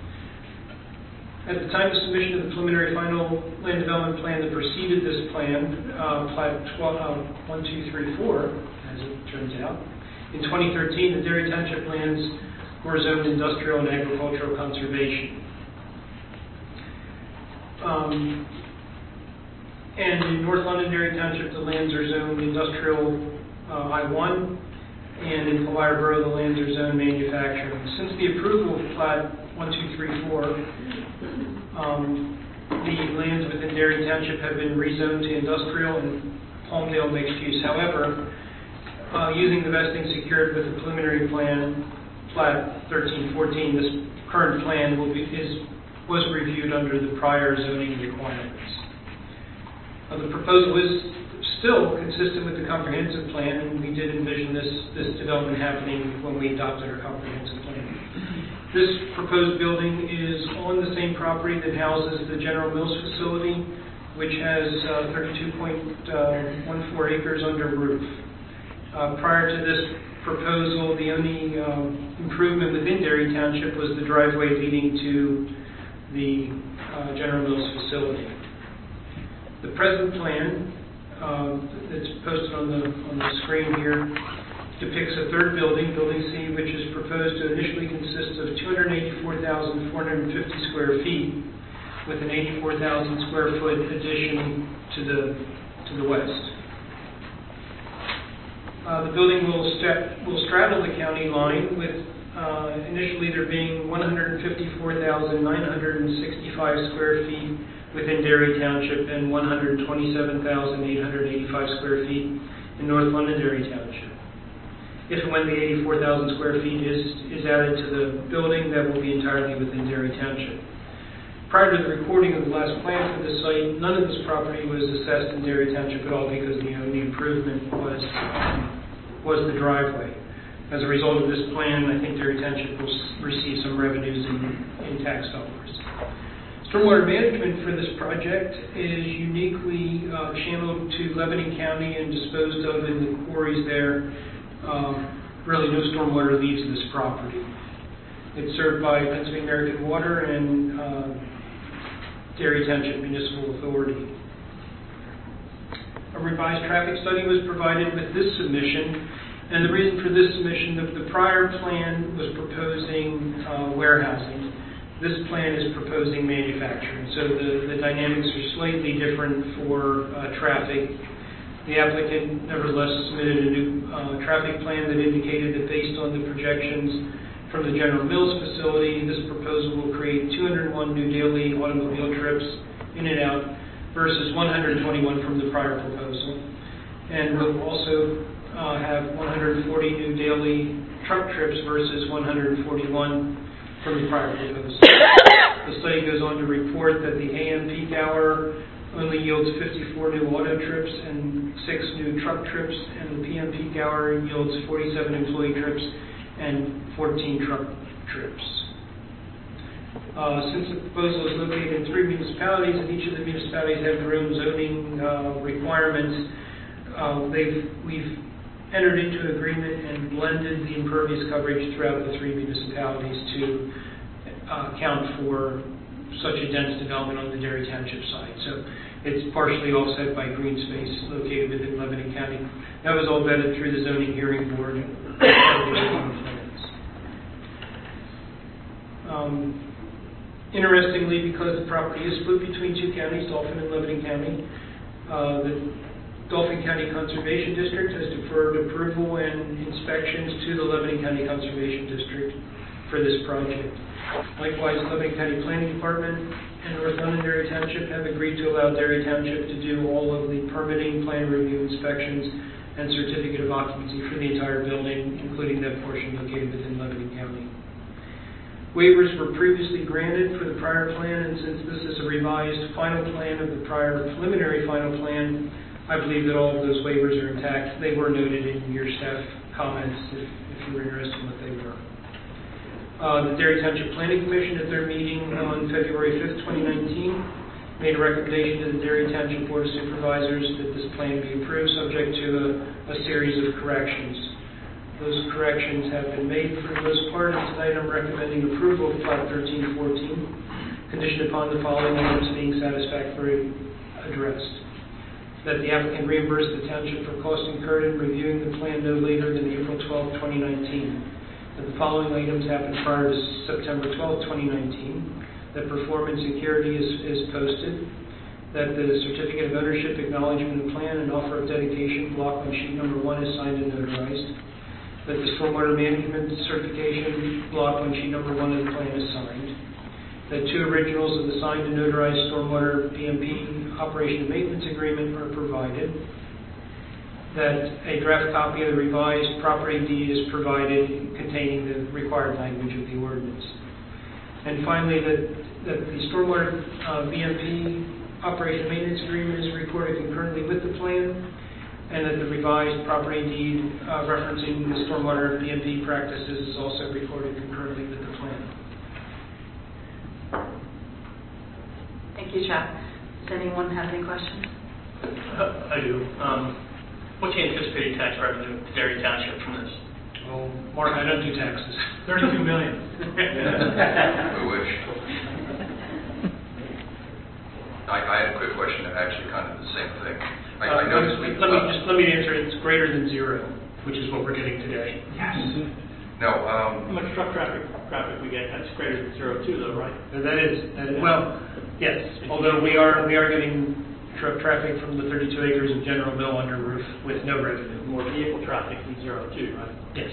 At the time of submission of the preliminary final land development plan that preceded this plan, uh, plat one two three four, as it turns out, in twenty thirteen, the Derry Township lands were zoned industrial and agricultural conservation. Um, and in North Londonderry Township, the lands are zoned industrial uh, I one, and in Palmyra Borough, the lands are zoned manufacturing. Since the approval of plat one two three four, um, the lands within Derry Township have been rezoned to industrial and Palmdale mixed use. However, uh, using the vesting secured with the preliminary plan, plat thirteen fourteen, this current plan will be, is, was reviewed under the prior zoning requirements. Uh, the proposal is still consistent with the comprehensive plan, and we did envision this, this development happening when we adopted our comprehensive plan. This proposed building is on the same property that houses the General Mills facility, which has uh, thirty-two point one four acres under roof. Uh, prior to this proposal, the only um, improvement within Derry Township was the driveway leading to the uh, General Mills facility. The present plan uh, that's posted on the on the screen here depicts a third building, Building C, which is proposed to initially consist of two hundred eighty-four thousand four hundred fifty square feet, with an eighty-four thousand square foot addition to the to the west. Uh, the building will, sta- will straddle the county line, with uh, initially there being one hundred fifty-four thousand nine hundred sixty-five square feet within Derry Township and one hundred twenty-seven thousand eight hundred eighty-five square feet in North Londonderry Township. If and when the eighty-four thousand square feet is, is added to the building, that will be entirely within Derry Township. Prior to the recording of the last plan for the site, none of this property was assessed in Derry Township at all, because the only improvement was, was the driveway. As a result of this plan, I think Derry Township will s- receive some revenues in, in tax dollars. Stormwater management for this project is uniquely uh, channeled to Lebanon County and disposed of in the quarries there. Um, really no stormwater leaves this property. It's served by Pennsylvania American Water and uh, Derry Township Municipal Authority. A revised traffic study was provided with this submission, and the reason for this submission, the, the prior plan was proposing uh, warehousing. This plan is proposing manufacturing, so the, the dynamics are slightly different for uh, traffic. The applicant nevertheless submitted a new uh, traffic plan that indicated that based on the projections from the General Mills facility, this proposal will create two hundred one new daily automobile trips in and out versus one hundred twenty-one from the prior proposal. And will also uh, have one hundred forty new daily truck trips versus one hundred forty-one from the prior proposal. The study goes on to report that the A M peak hour only yields fifty-four new auto trips and six new truck trips, and the P M peak hour yields forty-seven employee trips and fourteen truck trips. Uh, since the proposal is located in three municipalities, and each of the municipalities have their own zoning uh, requirements, uh, they've, we've entered into an agreement and blended the impervious coverage throughout the three municipalities to uh, account for such a dense development on the Derry Township side. So it's partially offset by green space located within Lebanon County. That was all vetted through the zoning hearing board. Um, interestingly, because the property is split between two counties, Dauphin and Lebanon County, uh, the Dauphin County Conservation District has deferred approval and inspections to the Lebanon County Conservation District for this project. Likewise, Lebanon County Planning Department and North Londonderry Township have agreed to allow Derry Township to do all of the permitting, plan review, inspections, and certificate of occupancy for the entire building, including that portion located within Lebanon County. Waivers were previously granted for the prior plan, and since this is a revised final plan of the prior preliminary final plan, I believe that all of those waivers are intact. They were noted in your staff comments if, if you were interested in what they were. Uh, the Derry Township Planning Commission at their meeting on February fifth, twenty nineteen, made a recommendation to the Derry Township Board of Supervisors that this plan be approved subject to a, a series of corrections. Those corrections have been made for the most part, and tonight I'm recommending approval of Plat thirteen fourteen, conditioned upon the following items being satisfactorily addressed. That the applicant reimburse the township for costs incurred in reviewing the plan no later than April twelfth, twenty nineteen. That the following items happened prior to September twelfth, twenty nineteen. That performance security is, is posted. That the certificate of ownership acknowledgement of plan and offer of dedication block on sheet number one is signed and notarized. That the stormwater management certification block on sheet number one of the plan is signed. That two originals of the signed and notarized stormwater P M P operation and maintenance agreement are provided. That a draft copy of the revised property deed is provided containing the required language of the ordinance. And finally, that, that the stormwater uh, B M P operation and maintenance agreement is recorded concurrently with the plan, and that the revised property deed uh, referencing the stormwater B M P practices is also recorded concurrently with the plan. Thank you, Chuck. Does anyone have any questions? Uh, I do. Um, what's the anticipated tax revenue to Derry Township from this? Well, Mark, I don't do taxes. thirty-two million. We wish. I, I had a quick question, actually kind of the same thing. I, I Uh, noticed we... let, let me just let me answer it. It's greater than zero. which is what we're getting today. Yes. No, How um, much truck traffic, traffic we get, that's greater than zero two though, right? And that is, that is- well, yes, although we are, we are getting truck traffic from the thirty-two acres of General Mill under roof with no revenue. More vehicle traffic than zero two, right? Yes.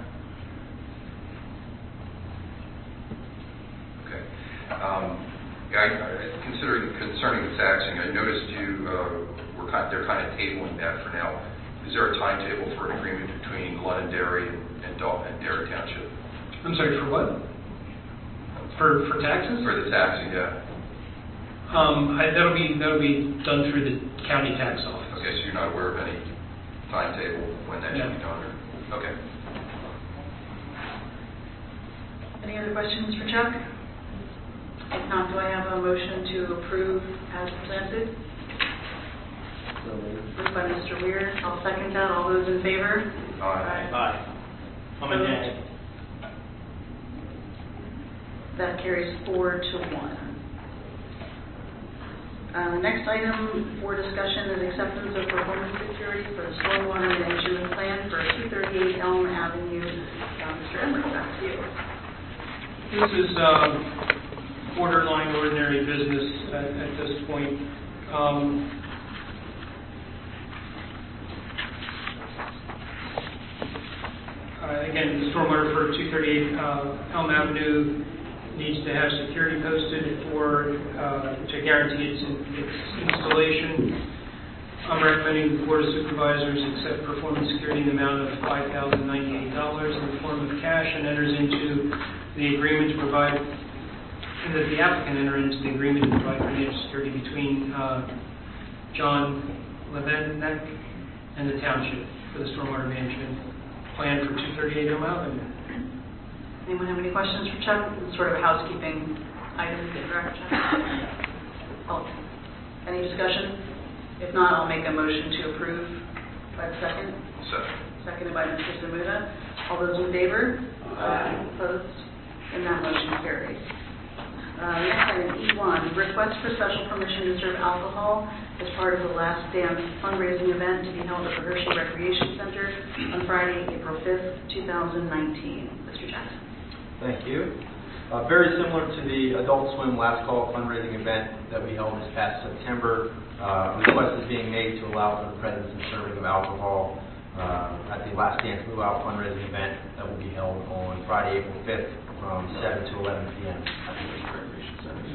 okay. Um, yeah, I, I- considering, concerning the taxing, I noticed you, uh, were kind, they're kind of tabling that for now. Is there a timetable for an agreement between Londonderry and Dalton and Dairy Township? I'm sorry, for what? For, for taxes? For the taxing, yeah. Um, I, that'll be, that'll be done through the county tax office. Okay, so you're not aware of any timetable when that should No. be done? or- Okay. Any other questions for Chuck? If not, do I have a motion to approve as presented? Moved by Mister Weir. I'll second that. All those in favor? Aye. Aye. I'm a nay. That carries four to one. Uh, Next item for discussion is acceptance of performance security for the stormwater management plan for two thirty-eight Elm Avenue. Uh, Mister Emmerich, back to you. This is um, borderline ordinary business at, at this point. Um, uh, again, the stormwater for two thirty-eight uh, Elm Avenue needs to have security posted for uh, to guarantee its, its installation. I'm recommending the Board of Supervisors accept performance security in the amount of five thousand ninety-eight dollars in the form of cash and enters into the agreement to provide, and that the applicant enter into the agreement to provide financial security between uh, John Levenbeck and the township for the stormwater management plan for two thirty-eight Elm Avenue. Anyone have any questions for Chuck? It's sort of a housekeeping item, correct, Chuck? Oh, any discussion? If not, I'll make a motion to approve. By the second? Second. Seconded by Mister Zamuda. All those in favor? Aye. Opposed? And that motion carries. Uh, next item, E one, request for special permission to serve alcohol as part of the Last Dance fundraising event to be held at the Hershey Recreation Center on Friday, April fifth, two thousand nineteen. Mister Jackson. Thank you. Uh, very similar to the Adult Swim Last Call fundraising event that we held this past September. Uh, a request is being made to allow for the presence and serving of alcohol uh, at the Last Dance Luau fundraising event that will be held on Friday, April fifth from seven to eleven p.m. at the Hershey Recreation Center.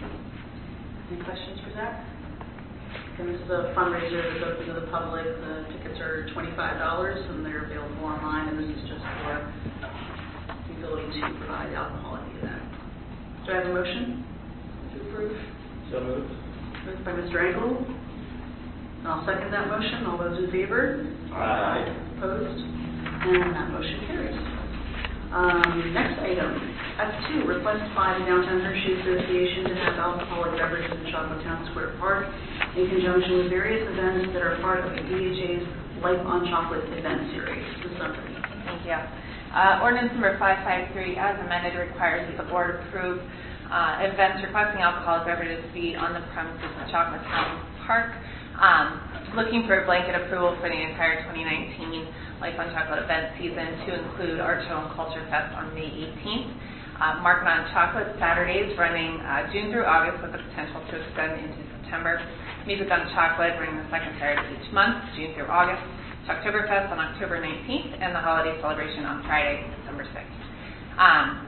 Any questions for Zach? And this is a fundraiser that's open to the public. The tickets are twenty-five dollars and they're available online, and this is just for the ability to provide alcohol at the event. Do I have a motion to approve? So moved. Moved by Mister Engel. I'll second that motion. All those in favor? Aye. Opposed? And that motion carries. Um, next item, F two, request by the Downtown Hershey Association to have alcoholic beverages in Chocolatown Square Park in conjunction with various events that are part of the D H A's Life on Chocolate event series. Ms. Zuckerman. Thank you. Uh, Ordinance number five five three, as amended, requires that the board approve uh, events requesting alcoholic beverages to be on the premises of Chocolatown Park. Um, looking for a blanket approval for the entire twenty nineteen Life on Chocolate event season to include Art Show and Culture Fest on May eighteenth. Uh, Market on Chocolate Saturdays running uh, June through August with the potential to extend into September. Music on Chocolate running the second Saturday of each month, June through August. Oktoberfest on October nineteenth, and the holiday celebration on Friday, December sixth. Um,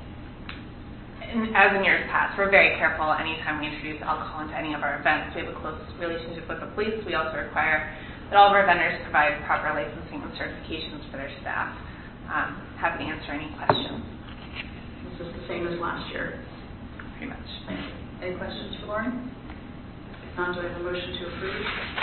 and as in years past, we're very careful anytime we introduce alcohol into any of our events. We have a close relationship with the police. We also require that all of our vendors provide proper licensing and certifications for their staff. Um, happy to answer any questions. This is the same as last year. Pretty much. Any questions for Lauren? If not, do I have a motion to approve?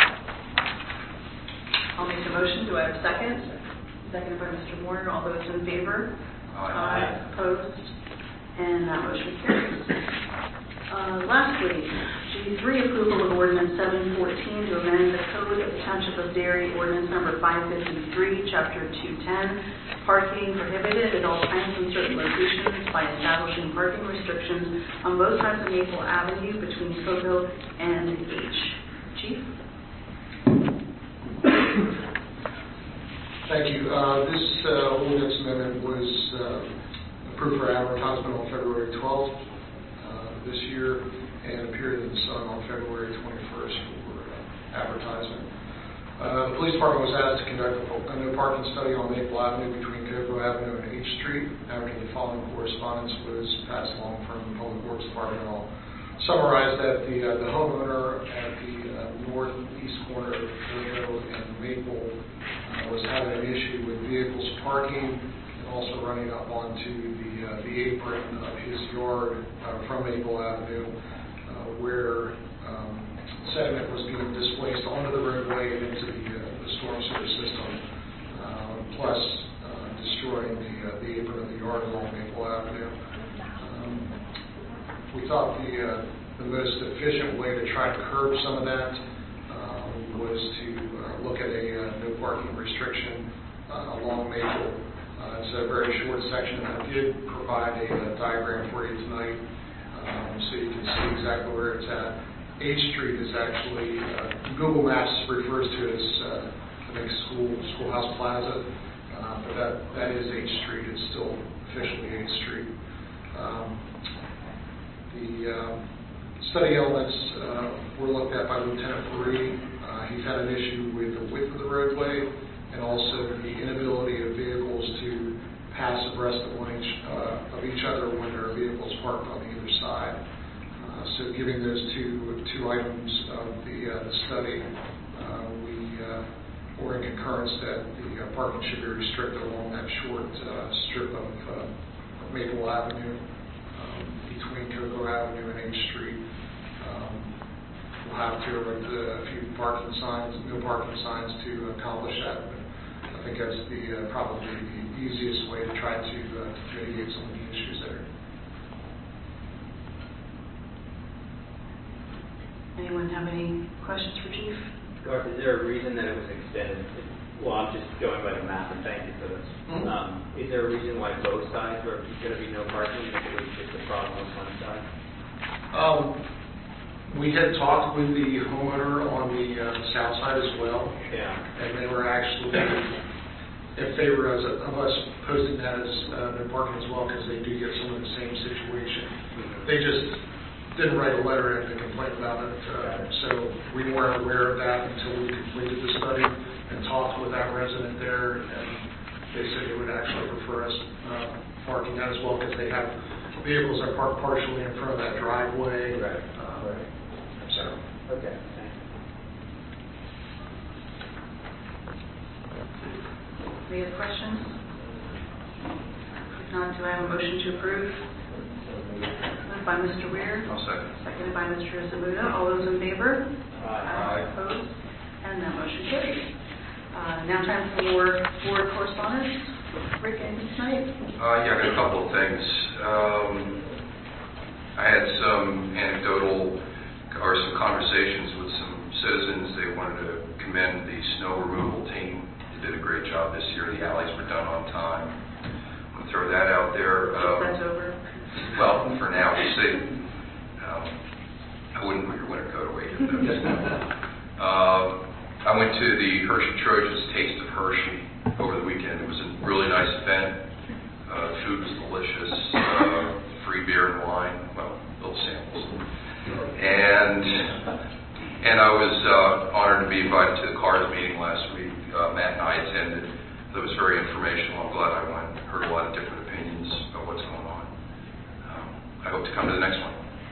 I'll make the motion. Do I have a second? Seconded by Mister Moore. All those in favor? Aye. Opposed? And that motion carries. Uh, lastly, G three, approval of ordinance seven fourteen to amend the code of the Township of Derry, ordinance number five fifty-three, chapter two ten, parking prohibited at all times in certain locations by establishing parking restrictions on both sides of Maple Avenue between Cocoa and H. Chief? Thank you. Uh, This uh, ordinance amendment was uh, approved for advertisement on February twelfth uh, this year and appeared in the Sun on February twenty-first for uh, advertisement. Uh, The police department was asked to conduct a no parking study on Maple Avenue between Cocoa Avenue and H Street after the following correspondence was passed along from the Public Works Department. I'll summarize that the uh, the homeowner at the uh, northeast corner of Cocoa and Maple uh, was having an issue with vehicles parking and also running up onto the uh, the apron of his yard uh, from Maple Avenue, uh, where um, sediment was being displaced onto the roadway and into the, uh, the storm sewer system, uh, plus uh, destroying the uh, the apron of the yard along Maple Avenue. Um, we thought the uh, the most efficient way to try to curb some of that uh, was to uh, look at a uh, no parking restriction uh, along Maple. Uh, it's a very short section. I did provide a, a diagram for you tonight um, so you can see exactly where it's at. H Street is actually, uh, Google Maps refers to it as, uh, I think, School Schoolhouse Plaza, uh, but that, that is H Street. It's still officially H Street. Um, the uh, study elements uh, were looked at by Lieutenant Faree. Uh, he's had an issue with the width of the roadway and also the inability of vehicles to pass abreast of, one each, uh, of each other when there are vehicles parked on either side. Uh, so giving those two two items of the, uh, the study, uh, we uh, were in concurrence that the uh, parking should be restricted along that short uh, strip of, uh, of Maple Avenue um, between Cocoa Avenue and H Street. Um, we'll have to erect a few parking signs, no parking signs to accomplish that. But I think that's the uh, probably the easiest way to try to uh, mitigate some of the issues there. Anyone have any questions for Chief? Garth, is there a reason that it was extended? Well, I'm just going by the map, and thank you for this. Mm-hmm. Um, is there a reason why both sides are going to be no parking? If it was just a problem on one side? Um, we had talked with the homeowner on the uh, south side as well. Yeah. And they were actually in favor as a, of us posting that as uh, no parking as well, because they do get some of the same situation. Mm-hmm. They just didn't write a letter in to complain about it. Uh, so we weren't aware of that until we completed the study and talked with that resident there, and they said they would actually prefer us uh, parking that as well, because they have vehicles that park partially in front of that driveway. Right. Uh, right. So. Okay. Thanks. Any other questions? If not, do I have a motion to approve? Moved by Mister Weir. I'll second. Seconded by Mister Zamuda. All those in favor? Aye. Opposed? And that motion carries. Uh, now time for board correspondence. Rick, anything tonight? Uh, yeah, I got a couple of things. Um, I had some anecdotal or some conversations with some citizens. They wanted to commend the snow removal team. They did a great job this year. The alleys were done on time. I'm going to throw that out there. Um, That's over. Well, for now, we'll see. Um, I wouldn't put your winter coat away. uh, I went to the Hershey Trojans Taste of Hershey over the weekend. It was a really nice event. Uh, food was delicious. Uh, free beer and wine. Well, little samples. And and I was uh, honored to be invited to the CARS meeting last week. Uh, Matt and I attended. It was very informational. I'm glad I went. Heard a lot of different opinions of what's going on. Um, I hope to come to the next one.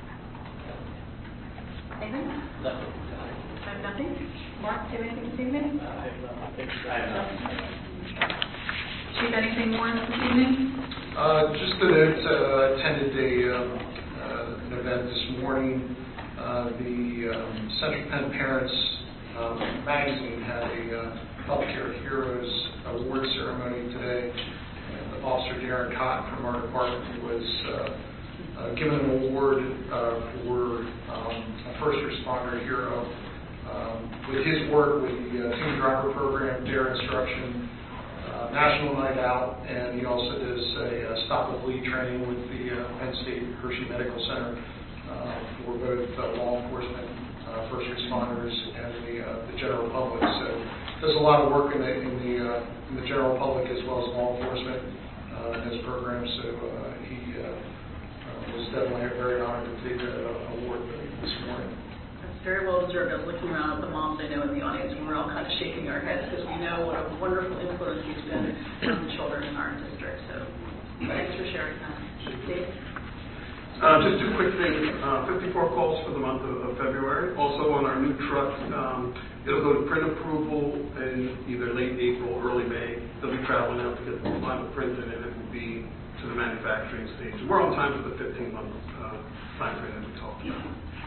Anything? Nothing. I have nothing. Mark, do you have anything this evening? I have nothing. Chief, anything more this evening? Uh, just that I uh, attended a, um, uh, an event this morning. Uh, the um, Central Penn Parents um, magazine had a uh, Healthcare Heroes Award ceremony today. And Officer Darren Cotton from our department was uh, uh, given an award uh, for um, a first responder hero. Um, with his work with the uh, Team Driver Program, Dare Instruction, uh, National Night Out, and he also does a, a Stop the Bleed training with the uh, Penn State Hershey Medical Center uh, for both uh, law enforcement, uh, first responders, and the, uh, the general public. So does a lot of work in the, in the, uh, in the general public as well as law enforcement uh, in his program. So uh, he uh, uh, was definitely very honored to take that uh, award this morning. That's very well deserved. I was looking around at the moms I know in the audience, and we're all kind of shaking our heads because we know what a wonderful influence he's been on the children in our district. So thanks for sharing that. Dave? Uh, just two quick things. Uh, fifty-four calls for the month of, of February. Also on our new truck, um, it'll go to print approval in either late April or early May. They'll be traveling out to get the final print, and then it will be to the manufacturing stage. We're on time for the fifteen-month uh, time frame that we talked about.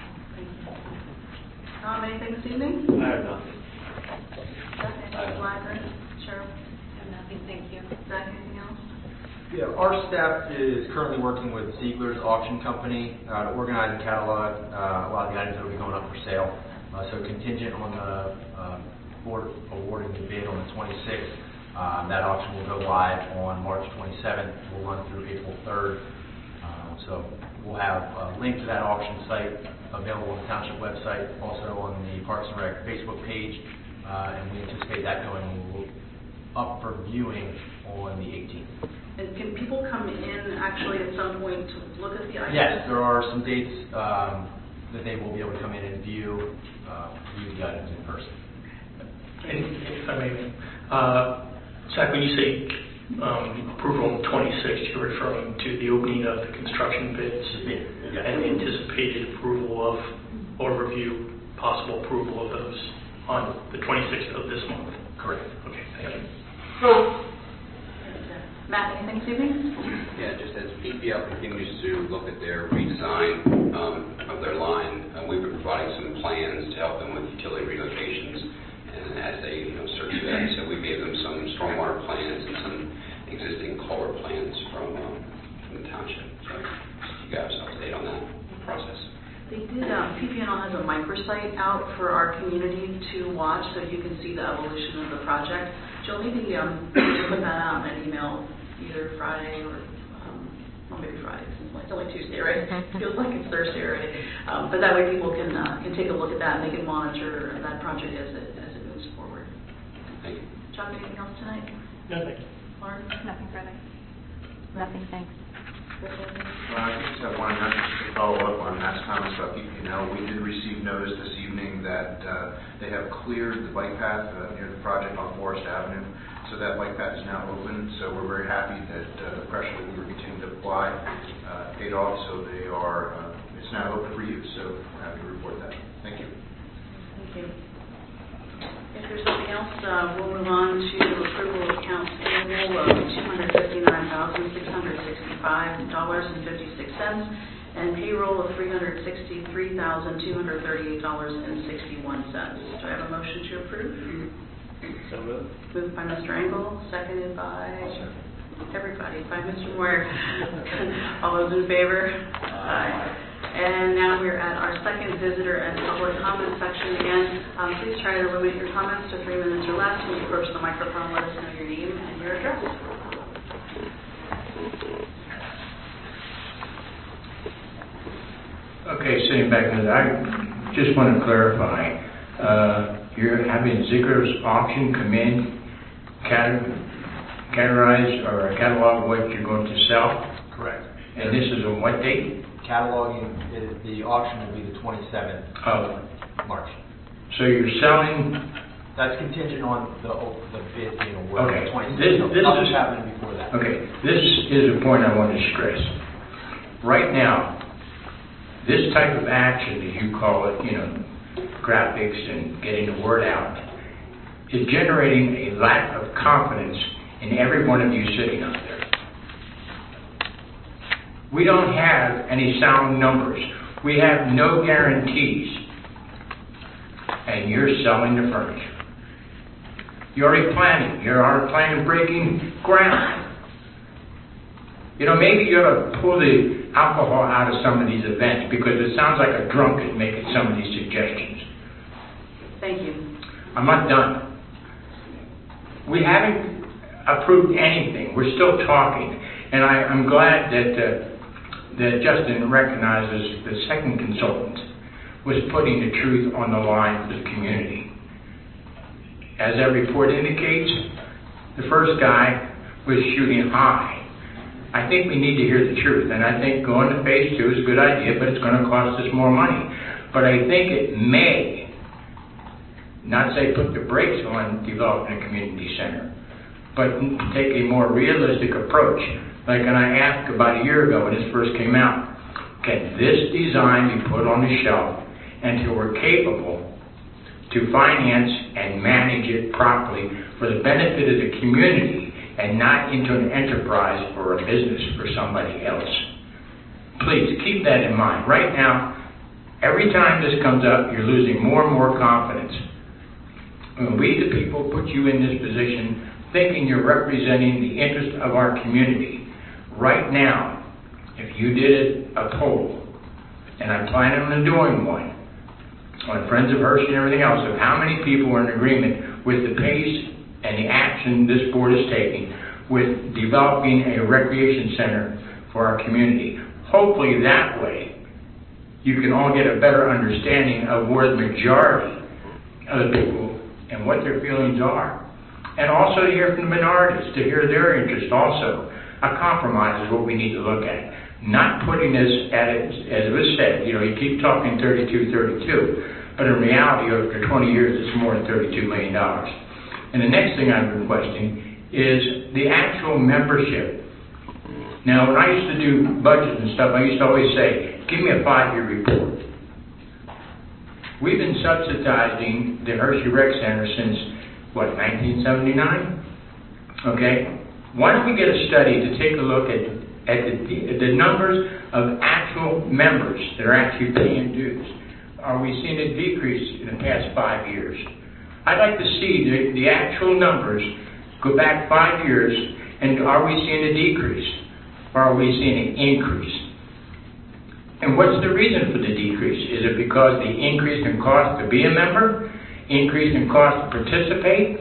Tom, anything this evening? I have nothing. Anything library? Cheryl? I have nothing, thank you. Zach, anything else? Yeah, our staff is currently working with Ziegler's Auction Company uh, to organize and catalog uh, a lot of the items that will be going up for sale. Uh, so contingent on the uh, board awarding the bid on the twenty-sixth, um, that auction will go live on March twenty-seventh. We'll run through April third. Uh, so we'll have a link to that auction site available on the township website, also on the Parks and Rec Facebook page, uh, and we anticipate that going up for viewing on the eighteenth. And can people come in actually at some point to look at the items? Yes, there are some dates um, that they will be able to come in and view, uh, view the items in person. And if I may, uh, Zach, when you say um, approval on the twenty-sixth, you're referring to the opening of the construction bids yeah. and the anticipated approval of, or review, possible approval of those on the twenty-sixth of this month? Correct. Okay, thank you. Matt, anything this evening? Yeah, just as P P L continues to look at their redesign um, of their line, uh, we've been providing some plans to help them with utility relocations, and as they you know, search for that, so we gave them some stormwater plans and some existing culvert plans from, um, from the township. So you guys up to date on that process. They did, um, P P N L has a microsite out for our community to watch so you can see the evolution of the project. Jill, maybe um, put that out in an email either Friday or, um, well, maybe Friday, since it's only Tuesday, right? It feels like it's Thursday already. Um, but that way people can uh, can take a look at that and they can monitor that project as it, as it moves forward. Thank you. John, anything else tonight? Nothing. Lauren? Nothing further. Nothing, thanks. Well, I just have one note to follow up on Matt's comments about P P N L. We did receive notice this evening that uh, they have cleared the bike path uh, near the project on Forest Avenue, so that bike path is now open. So we're very happy that uh, the pressure that we were continuing to apply uh, paid off. So they are, uh, it's now open for use. So we're happy to report that. Thank you. Thank you. If there's nothing else, uh, we'll move on to approval of accounts payable of two hundred fifty-nine thousand six hundred sixty-five dollars and fifty-six cents and payroll of three hundred sixty-three thousand two hundred thirty-eight dollars and sixty-one cents. Do I have a motion to approve? So moved. Moved by Mister Engel, seconded by everybody, by Mister Moyer. All those in favor? Aye. And now we're at our second visitor and public comment section again. Um, please try to limit your comments to three minutes or less. When you approach the microphone, let us know your name and your address. Okay, sitting back there, I just want to clarify. Uh, you're having Ziegler's auction come in, categorize or catalog what you're going to sell? Correct. And this is on what date? Cataloging, is, the auction will be the twenty-seventh of March. So you're selling. That's contingent on the the bid being awarded. Okay. The twenty-sixth. This, So this nothing's is happening before that. Okay. This is a point I want to stress. Right now, this type of action, as you call it, you know, graphics and getting the word out, is generating a lack of confidence in every one of you sitting out there. We don't have any sound numbers. We have no guarantees. And you're selling the furniture. You're already planning. You're already planning breaking ground. You know, maybe you ought to pull the alcohol out of some of these events because it sounds like a drunk is making some of these suggestions. Thank you. I'm not done. We haven't approved anything. We're still talking. And I, I'm glad that uh, that Justin recognizes the second consultant was putting the truth on the line for the community. as that report indicates, the first guy was shooting high. I think we need to hear the truth, and I think going to phase two is a good idea, but it's going to cost us more money. But I think it may, not say put the brakes on developing a community center, but take a more realistic approach. Like when I asked about a year ago when this first came out, can this design be put on the shelf until we're capable to finance and manage it properly for the benefit of the community and not into an enterprise or a business for somebody else? Please keep that in mind. Right now, every time this comes up, you're losing more and more confidence. When we, the people, put you in this position thinking you're representing the interest of our community, right now, if you did a poll, and I'm planning on doing one, on Friends of Hershey and everything else, of how many people were in agreement with the pace and the action this board is taking with developing a recreation center for our community. Hopefully that way you can all get a better understanding of where the majority of the people and what their feelings are. And also to hear from the minorities, to hear their interest also. A compromise is what we need to look at. Not putting this at it, as it was said, you know, you keep talking thirty-two, thirty-two, but in reality, after twenty years, it's more than thirty-two million dollars. And the next thing I'm requesting is the actual membership. Now, when I used to do budgets and stuff, I used to always say, give me a five-year report. We've been subsidizing the Hershey Rec Center since, what, nineteen seventy-nine? Okay? Why don't we get a study to take a look at, at the, the numbers of actual members that are actually paying dues? Are we seeing a decrease in the past five years? I'd like to see the, the actual numbers go back five years, and are we seeing a decrease? Or are we seeing an increase? And what's the reason for the decrease? Is it because the increase in cost to be a member? Increase in cost to participate?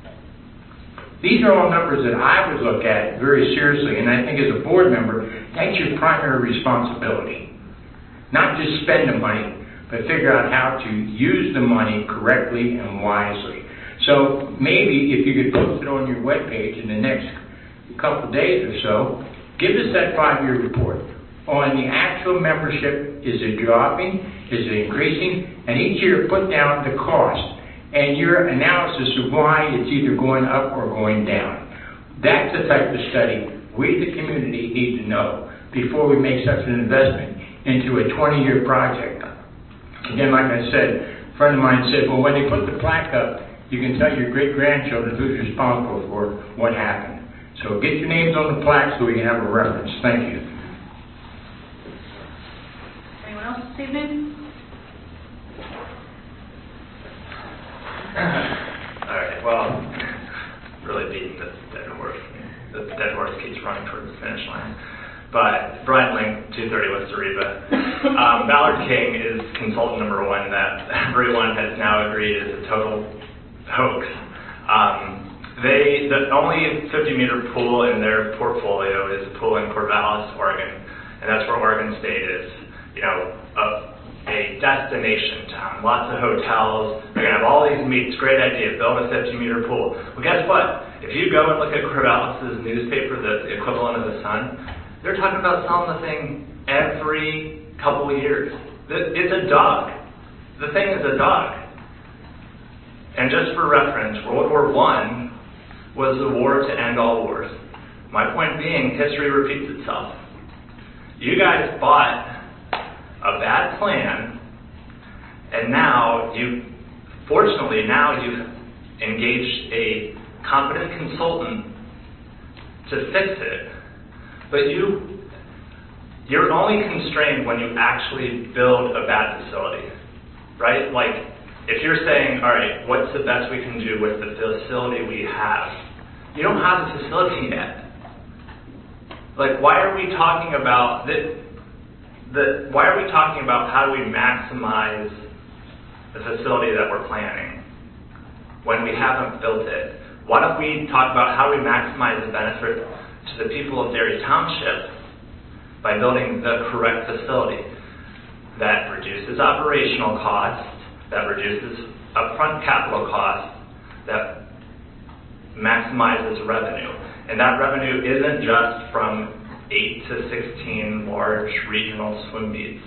These are all numbers that I would look at very seriously, and I think as a board member, that's your primary responsibility. Not just spend the money, but figure out how to use the money correctly and wisely. So maybe if you could post it on your webpage in the next couple of days or so, give us that five-year report on the actual membership. Is it dropping? Is it increasing? And each year put down the cost and your analysis of why it's either going up or going down. That's the type of study we, the community, need to know before we make such an investment into a twenty-year project. Again, like I said, a friend of mine said, well, when they put the plaque up, you can tell your great-grandchildren who's responsible for what happened. So get your names on the plaque so we can have a reference. Thank you. Anyone else this evening? All right, well, really beating the dead horse. The dead horse keeps running towards the finish line. But Brian Link, two thirty West Ariba. Um, Ballard King is consultant number one that everyone has now agreed is a total hoax. Um, they, the only fifty meter pool in their portfolio is a pool in Corvallis, Oregon, and that's where Oregon State is. You know, a, a destination town, lots of hotels. They're gonna have all these meets. Great idea, build a fifty meter pool. Well, guess what? If you go and look at Corvallis' newspaper, the equivalent of the Sun, they're talking about selling the thing every couple of years. It's a dog. The thing is a dog. And just for reference, World War One was the war to end all wars. My point being, history repeats itself. You guys bought a bad plan, and now you, fortunately, now you've engaged a competent consultant to fix it. But you, you're only constrained when you actually build a bad facility, right? Like, if you're saying, all right, what's the best we can do with the facility we have? You don't have the facility yet. Like, why are we talking about the, the, why are we talking about how do we maximize the facility that we're planning when we haven't built it? Why don't we talk about how we maximize the benefit to the people of Dairy Township by building the correct facility that reduces operational costs, that reduces upfront capital costs, that maximizes revenue. And that revenue isn't just from eight to sixteen large regional swim meets.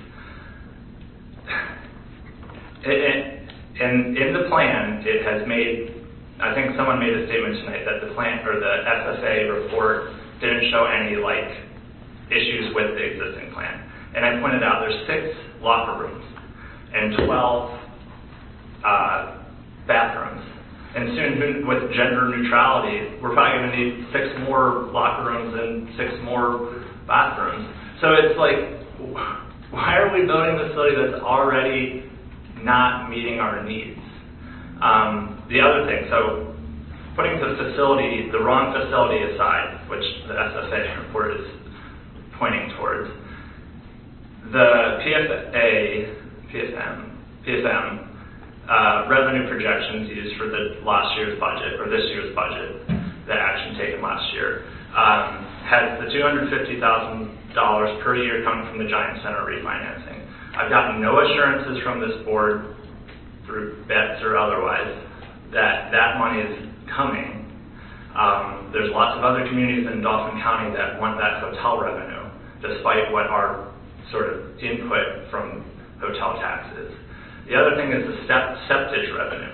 It, it, and in the plan, it has made, I think someone made a statement tonight that the plan, or the S F A report didn't show any like issues with the existing plan. And I pointed out there's six locker rooms and twelve uh, bathrooms. And soon, with gender neutrality, we're probably going to need six more locker rooms and six more bathrooms. So it's like, why are we building a facility that's already not meeting our needs? Um, the other thing, so putting the facility, the wrong facility aside, which the S F A report is pointing towards, the P S A, P S M, P S M, Uh, revenue projections used for the last year's budget, or this year's budget, the action taken last year, um, has the two hundred fifty thousand dollars per year coming from the Giant Center refinancing. I've gotten no assurances from this board, through bets or otherwise, that that money is coming. Um, there's lots of other communities in Dauphin County that want that hotel revenue, despite what our sort of input from hotel tax is. The other thing is the step, septage revenue.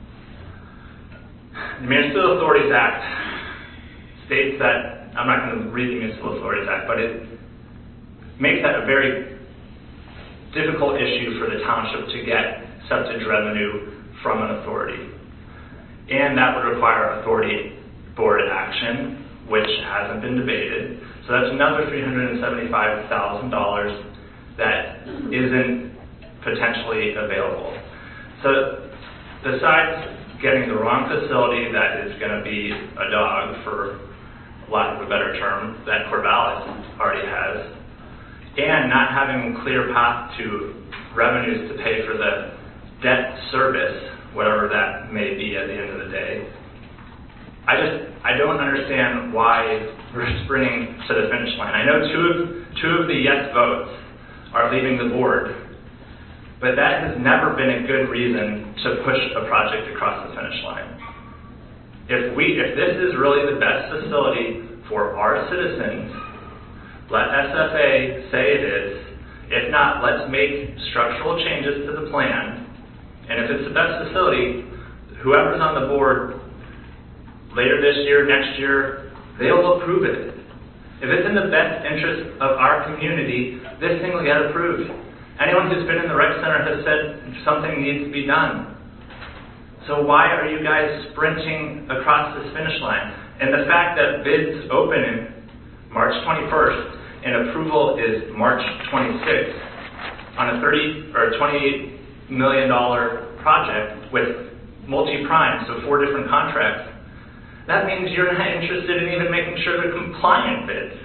The Municipal Authorities Act states that, I'm not going to read the Municipal Authorities Act, but it makes that a very difficult issue for the township to get septage revenue from an authority. And that would require authority board action, which hasn't been debated. So that's another three hundred seventy-five thousand dollars that isn't potentially available. So besides getting the wrong facility that is going to be a dog, for lack of a better term, that Corvallis already has, and not having a clear path to revenues to pay for the debt service, whatever that may be at the end of the day, I just, I don't understand why we're sprinting to the finish line. I know two of, two of the yes votes are leaving the board, but that has never been a good reason to push a project across the finish line. If we, if this is really the best facility for our citizens, let S F A say it is. If not, let's make structural changes to the plan. And if it's the best facility, whoever's on the board later this year, next year, they'll approve it. If it's in the best interest of our community, this thing will get approved. Anyone who's been in the rec center has said something needs to be done. So why are you guys sprinting across this finish line? And the fact that bids open in March twenty-first and approval is March twenty-sixth on a thirty or twenty-eight million dollar project with multi-prime, so four different contracts, that means you're not interested in even making sure they're compliant bids.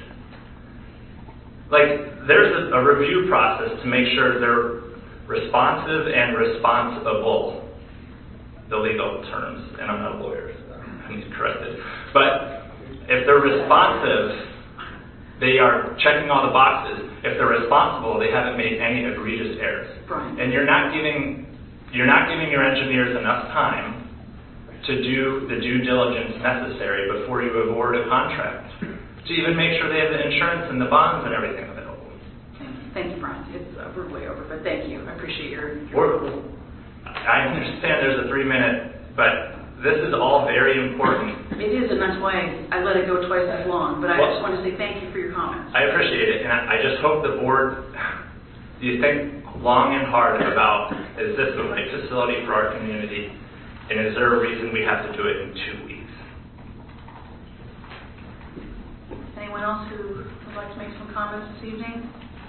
Like, there's a, a review process to make sure they're responsive and responsible, the legal terms, and I'm not a lawyer, so I need to correct it. But if they're responsive, they are checking all the boxes. If they're responsible, they haven't made any egregious errors. Brian. And you're not giving you're not giving your engineers enough time to do the due diligence necessary before you award a contract, to even make sure they have the insurance and the bonds and everything available. Thank you, Brian. It's uh, we're way over, but thank you. I appreciate your... your I understand there's a three-minute, but this is all very important. It is, and that's why I let it go twice as long, but I Well, just want to say thank you for your comments. I appreciate it, and I, I just hope the board, you think long and hard about, is this the right facility for our community, and is there a reason we have to do it in two weeks? Anyone else who would like to make some comments this evening?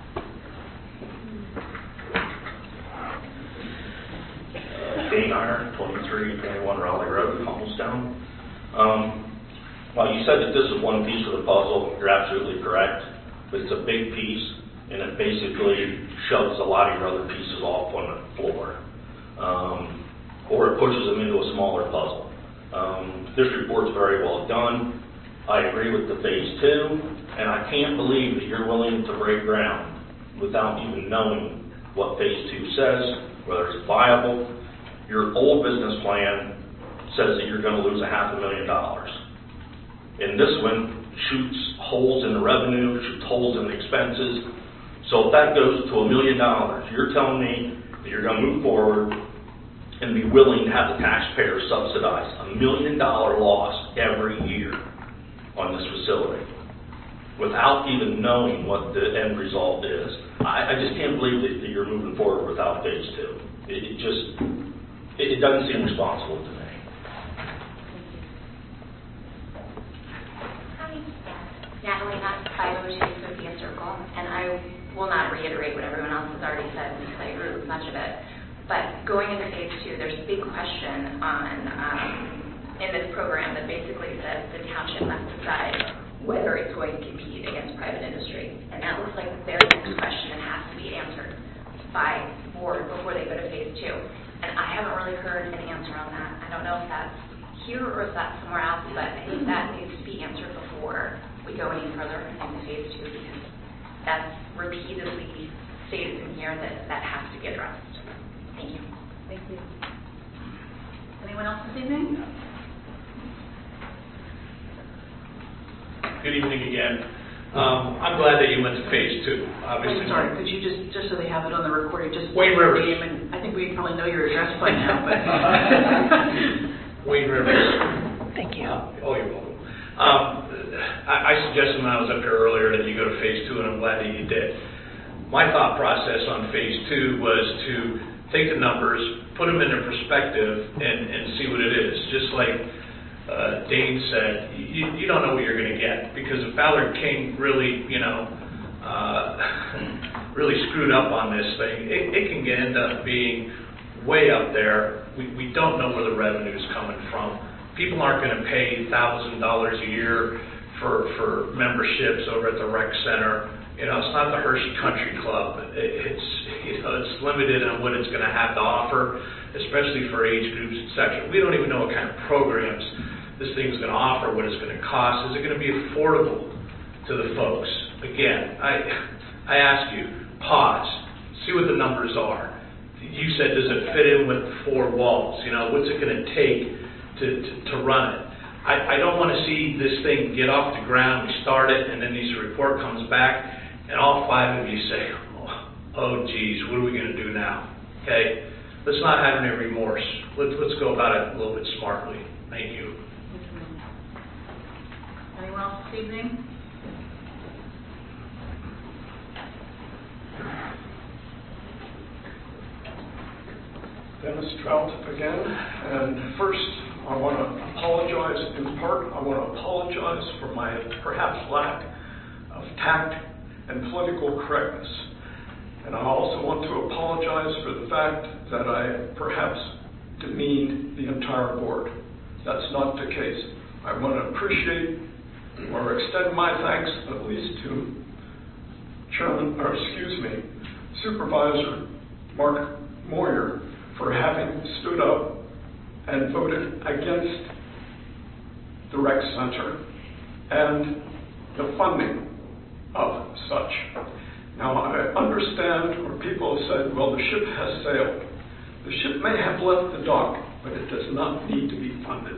Dane Iron, twenty-three twenty-one Raleigh Road, Cobblestone. Um, well, you said that this is one piece of the puzzle. You're absolutely correct. But it's a big piece, and it basically shoves a lot of your other pieces off on the floor. Um, or it pushes them into a smaller puzzle. Um, this report's very well done. I agree with the phase two, and I can't believe that you're willing to break ground without even knowing what phase two says, whether it's viable. Your old business plan says that you're going to lose a half a million dollars. And this one shoots holes in the revenue, shoots holes in the expenses. So if that goes to a million dollars, you're telling me that you're going to move forward and be willing to have the taxpayer subsidize a million dollar loss every year on this facility without even knowing what the end result is. I, I just can't believe that, that you're moving forward without phase two. It, it just, it, it doesn't seem responsible to me. Hi, Natalie, not Philo, she's Sophia Circle, and I will not reiterate what everyone else has already said because I agree with much of it. But going into phase two, there's a big question on um, in this program that basically says the township must decide whether it's going to compete against private industry. And that looks like the very next question that has to be answered by the board before they go to phase two. And I haven't really heard an answer on that. I don't know if that's here or if that's somewhere else, but I think that needs to be answered before we go any further into phase two because that's repeatedly stated in here that that has to get addressed. Thank you. Thank you. Anyone else this evening? Good evening again. Um, I'm glad that you went to phase two. Obviously, Wait, sorry, could you just, just so they have it on the recording, just Wayne say your Rivers. name, and I think we probably know your address by now, but. Wayne Rivers. Thank you. Uh, oh, you're welcome. Um, I, I suggested when I was up here earlier that you go to phase two, and I'm glad that you did. My thought process on phase two was to take the numbers, put them into perspective, and, and see what it is. Just like uh, Dane said, you, you don't know what you're going to get because if Ballard King really, you know, uh, really screwed up on this thing, it, it can get, end up being way up there. We, we don't know where the revenue is coming from. People aren't going to pay one thousand dollars a year for, for memberships over at the rec center. You know, it's not the Hershey Country Club. It, it's, you know, it's limited on what it's going to have to offer, especially for age groups, et cetera. We don't even know what kind of programs this thing's going to offer, what it's going to cost. Is it going to be affordable to the folks? Again, I, I ask you, pause, see what the numbers are. You said, does it fit in with four walls? You know, what's it going to take to, to, to run it? I, I don't want to see this thing get off the ground, we start it, and then this report comes back, and all five of you say, oh, oh geez, what are we going to do now? Okay? Let's not have any remorse. Let's, let's go about it a little bit smartly. Thank you. Anyone else this evening? Dennis Trout again, and first I want to apologize. In part, I want to apologize for my perhaps lack of tact and political correctness. And I also want to apologize for the fact that I perhaps demeaned the entire board. That's not the case. I want to appreciate or extend my thanks at least to Chairman, or excuse me, Supervisor Mark Moyer for having stood up and voted against the rec center and the funding of such. Now, I understand where people have said, well, the ship has sailed. The ship may have left the dock, but it does not need to be funded.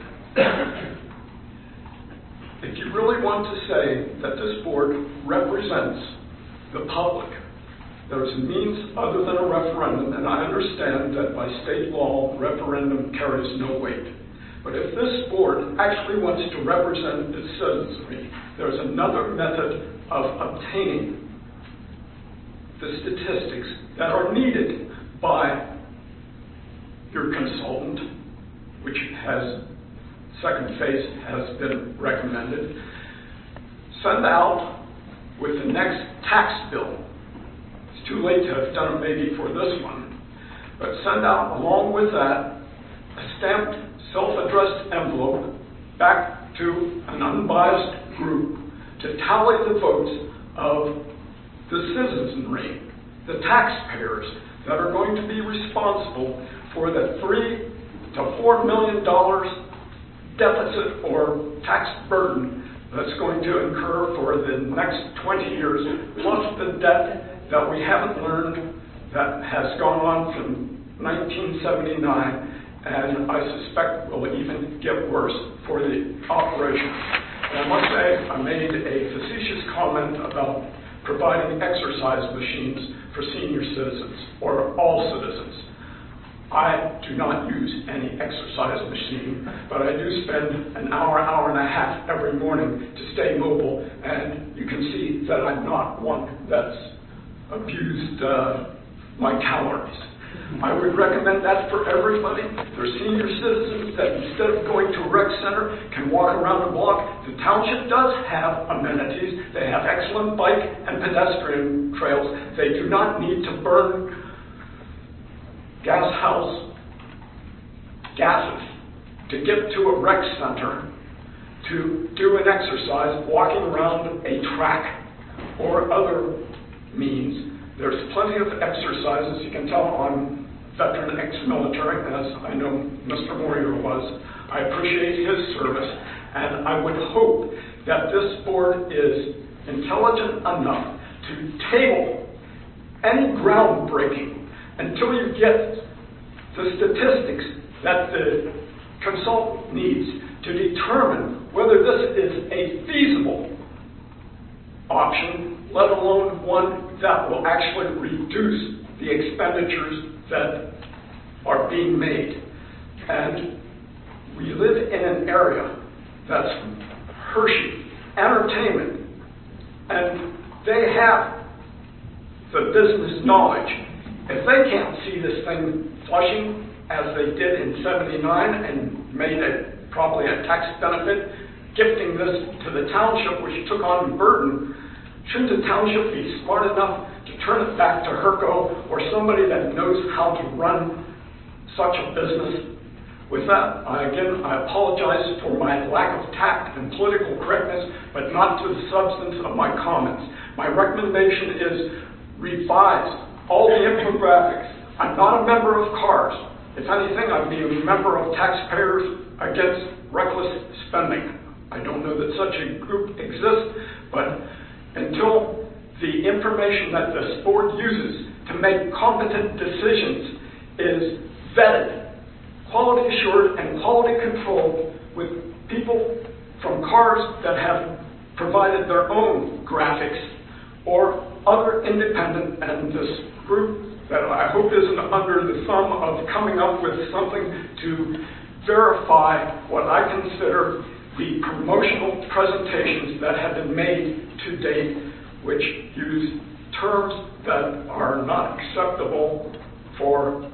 If you really want to say that this board represents the public, there's a means other than a referendum, and I understand that by state law, referendum carries no weight. But if this board actually wants to represent its citizenry, there's another method of obtaining the statistics that are needed by your consultant, which has, second phase has been recommended. Send out with the next tax bill. It's too late to have done it maybe for this one, but send out along with that a stamped self-addressed envelope back to an unbiased group to tally the votes of the citizenry, the taxpayers that are going to be responsible for the three to four million dollars deficit or tax burden that's going to incur for the next twenty years, plus the debt that we haven't learned that has gone on from nineteen seventy-nine and I suspect will even get worse for the operation. And I must say, I made a facetious comment about providing exercise machines for senior citizens, or all citizens. I do not use any exercise machine, but I do spend an hour, hour and a half every morning to stay mobile, and you can see that I'm not one that's abused uh, my calories. I would recommend that for everybody. For senior citizens that instead of going to a rec center can walk around the block. The township does have amenities. They have excellent bike and pedestrian trails. They do not need to burn gas house gases to get to a rec center to do an exercise walking around a track or other means. There's plenty of exercises. You can tell I'm veteran ex-military, as I know Mister Moyer was. I appreciate his service, and I would hope that this board is intelligent enough to table any groundbreaking until you get the statistics that the consultant needs to determine whether this is a feasible option, let alone one that will actually reduce the expenditures that are being made. And we live in an area that's Hershey Entertainment, and they have the business knowledge. If they can't see this thing flushing as they did in seventy-nine and made it probably a tax benefit, gifting this to the township, which took on the burden, shouldn't the township be smart enough to turn it back to Herco or somebody that knows how to run such a business? With that, I, again, I apologize for my lack of tact and political correctness, but not to the substance of my comments. My recommendation is revise all the infographics. I'm not a member of CARS. If anything, I'd be a member of Taxpayers Against Reckless Spending. I don't know that such a group exists, but until the information that this board uses to make competent decisions is vetted, quality assured, and quality controlled with people from CARS that have provided their own graphics or other independent, and this group that I hope isn't under the thumb of coming up with something to verify what I consider the promotional presentations that have been made to date, which use terms that are not acceptable for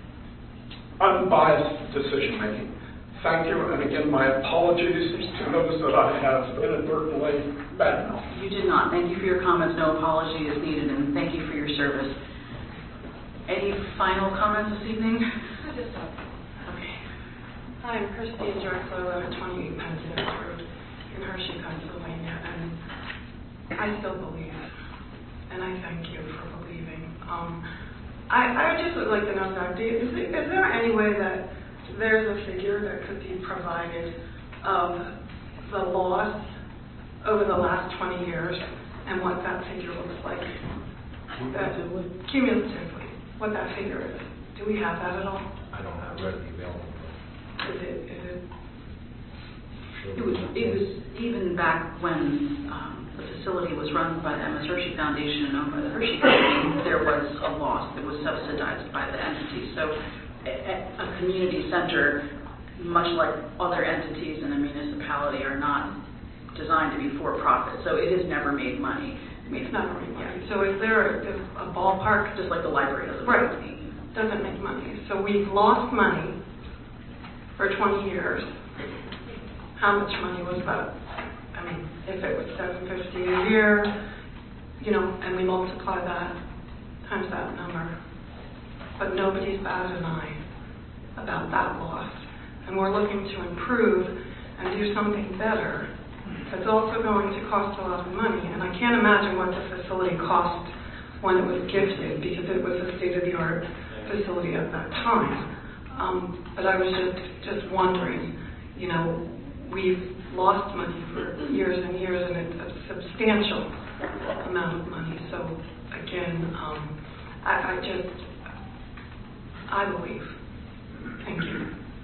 unbiased decision making. Thank you, and again, my apologies to those that I have inadvertently badmouthed. You did not. Thank you for your comments. No apology is needed, and thank you for your service. Any final comments this evening? I just have. Okay. Hi, I'm Christine Drexler. I live at twenty-eight Pennsylvania Road in Hershey, Pennsylvania, and I still believe, and I thank you for believing. Um, I, I just would like to know, Doctor, is, is there any way that there's a figure that could be provided of the loss over the last twenty years and what that figure looks like? That, cumulatively, what that figure is. Do we have that at all? I don't have it readily available. Is it, is it? It was, it was even back when um, the facility was run by the M S Hershey Foundation and owned by the Hershey Company, there was a loss that was subsidized by the entity. So a, a community center, much like other entities in a municipality, are not designed to be for-profit. So it has never made money. I mean, it's not made money. So is there a, a ballpark? Just like the library doesn't right. make money. Doesn't make money. So we've lost money for twenty years. How much money was that? I mean, if it was seven fifty a year, you know, and we multiply that times that number, but nobody's batted an eye about that loss, and we're looking to improve and do something better. It's also going to cost a lot of money, and I can't imagine what the facility cost when it was gifted, because it was a state-of-the-art facility at that time. Um, but I was just just wondering, you know, we've lost money for years and years, and it's a substantial amount of money. So again, um, I, I just, I believe Thank you.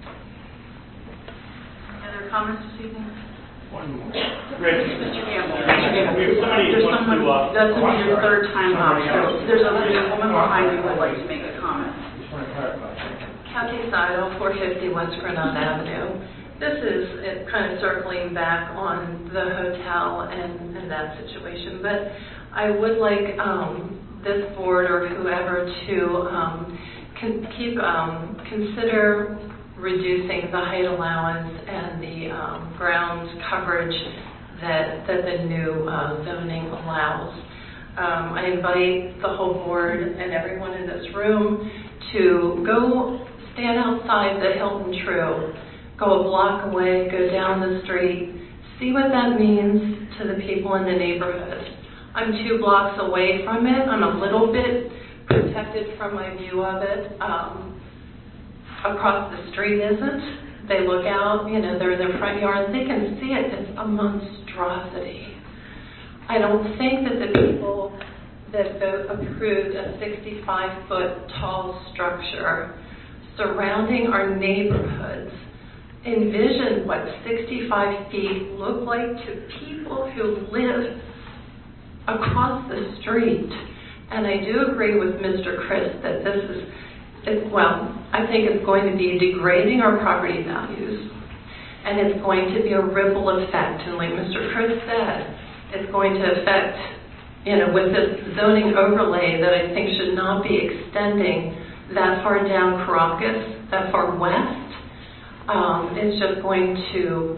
Any other comments this evening? One more. Rich. Mister Gamble. Mister Gamble. Somebody There's wants someone, to, uh, that's oh, I'm your sorry. third time up. Somebody else. So There's a there's a woman behind you who would like to make a comment. Just want to clarify. Kathy Seidel, four fifty West Granada Avenue. This is uh, kind of circling back on the hotel and, and that situation, but I would like um, this board or whoever to um, con- keep um, consider reducing the height allowance and the um, ground coverage that that the new uh, zoning allows. Um, I invite the whole board and everyone in this room to go stand outside the Hilton True, go a block away, go down the street, see what that means to the people in the neighborhood. I'm two blocks away from it. I'm a little bit protected from my view of it. Um, across the street isn't. They look out, you know, they're in their front yard, they can see it. It's a monstrosity. I don't think that the people that vote approved a sixty-five foot tall structure surrounding our neighborhoods envision what sixty-five feet look like to people who live across the street. And I do agree with Mister Chris that this is, it, well, I think it's going to be degrading our property values, and it's going to be a ripple effect. And like Mister Chris said, it's going to affect, you know, with this zoning overlay that I think should not be extending that far down Caracas, that far west. Um, it's just going to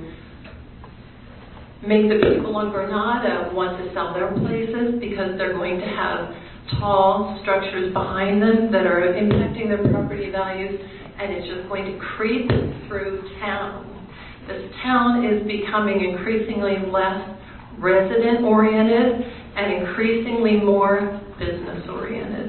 make the people on Granada want to sell their places because they're going to have tall structures behind them that are impacting their property values, and it's just going to creep through town. This town is becoming increasingly less resident-oriented and increasingly more business-oriented.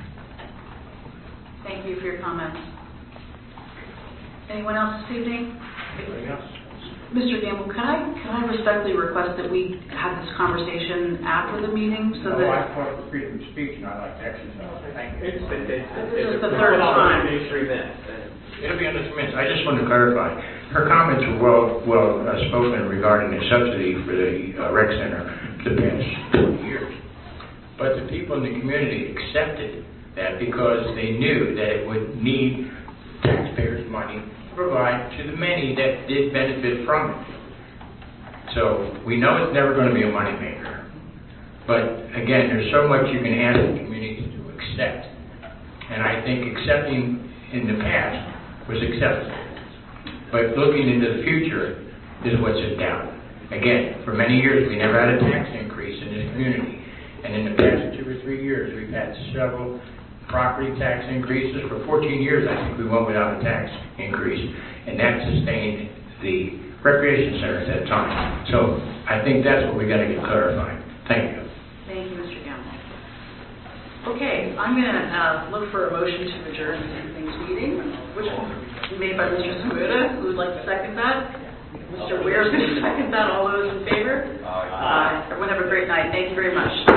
Thank you for your comments. Anyone else this evening? Anybody else? Mister Gamble, can I can I respectfully request that we have this conversation after the meeting so No, that I fought for freedom of speech, and I like to exercise. Thank you. It's, it's, it's, This is it's the third time. Three minutes. It'll be under three minutes. I just want to clarify. Her comments were well well uh, spoken regarding the subsidy for the uh, rec center for the past twenty years. But the people in the community accepted that because they knew that it would need taxpayers' money to provide to the many that did benefit from it. So we know it's never going to be a moneymaker. But again, there's so much you can ask the community to accept. And I think accepting in the past was acceptable. But looking into the future is what's in doubt. Again, for many years we never had a tax increase in this community. And in the past two or three years we've had several property tax increases. For fourteen years I think we went without a tax increase. And that sustained the recreation center at that time. So I think that's what we got to get clarified. Thank you. Thank you, Mister Gamble. Okay, I'm going to uh, look for a motion to adjourn this evening's meeting, which was made by Mister Samuda. Who would like to second that? Mister Ware is going to second that. All those in favor? Aye. Uh, everyone have a great night. Thank you very much.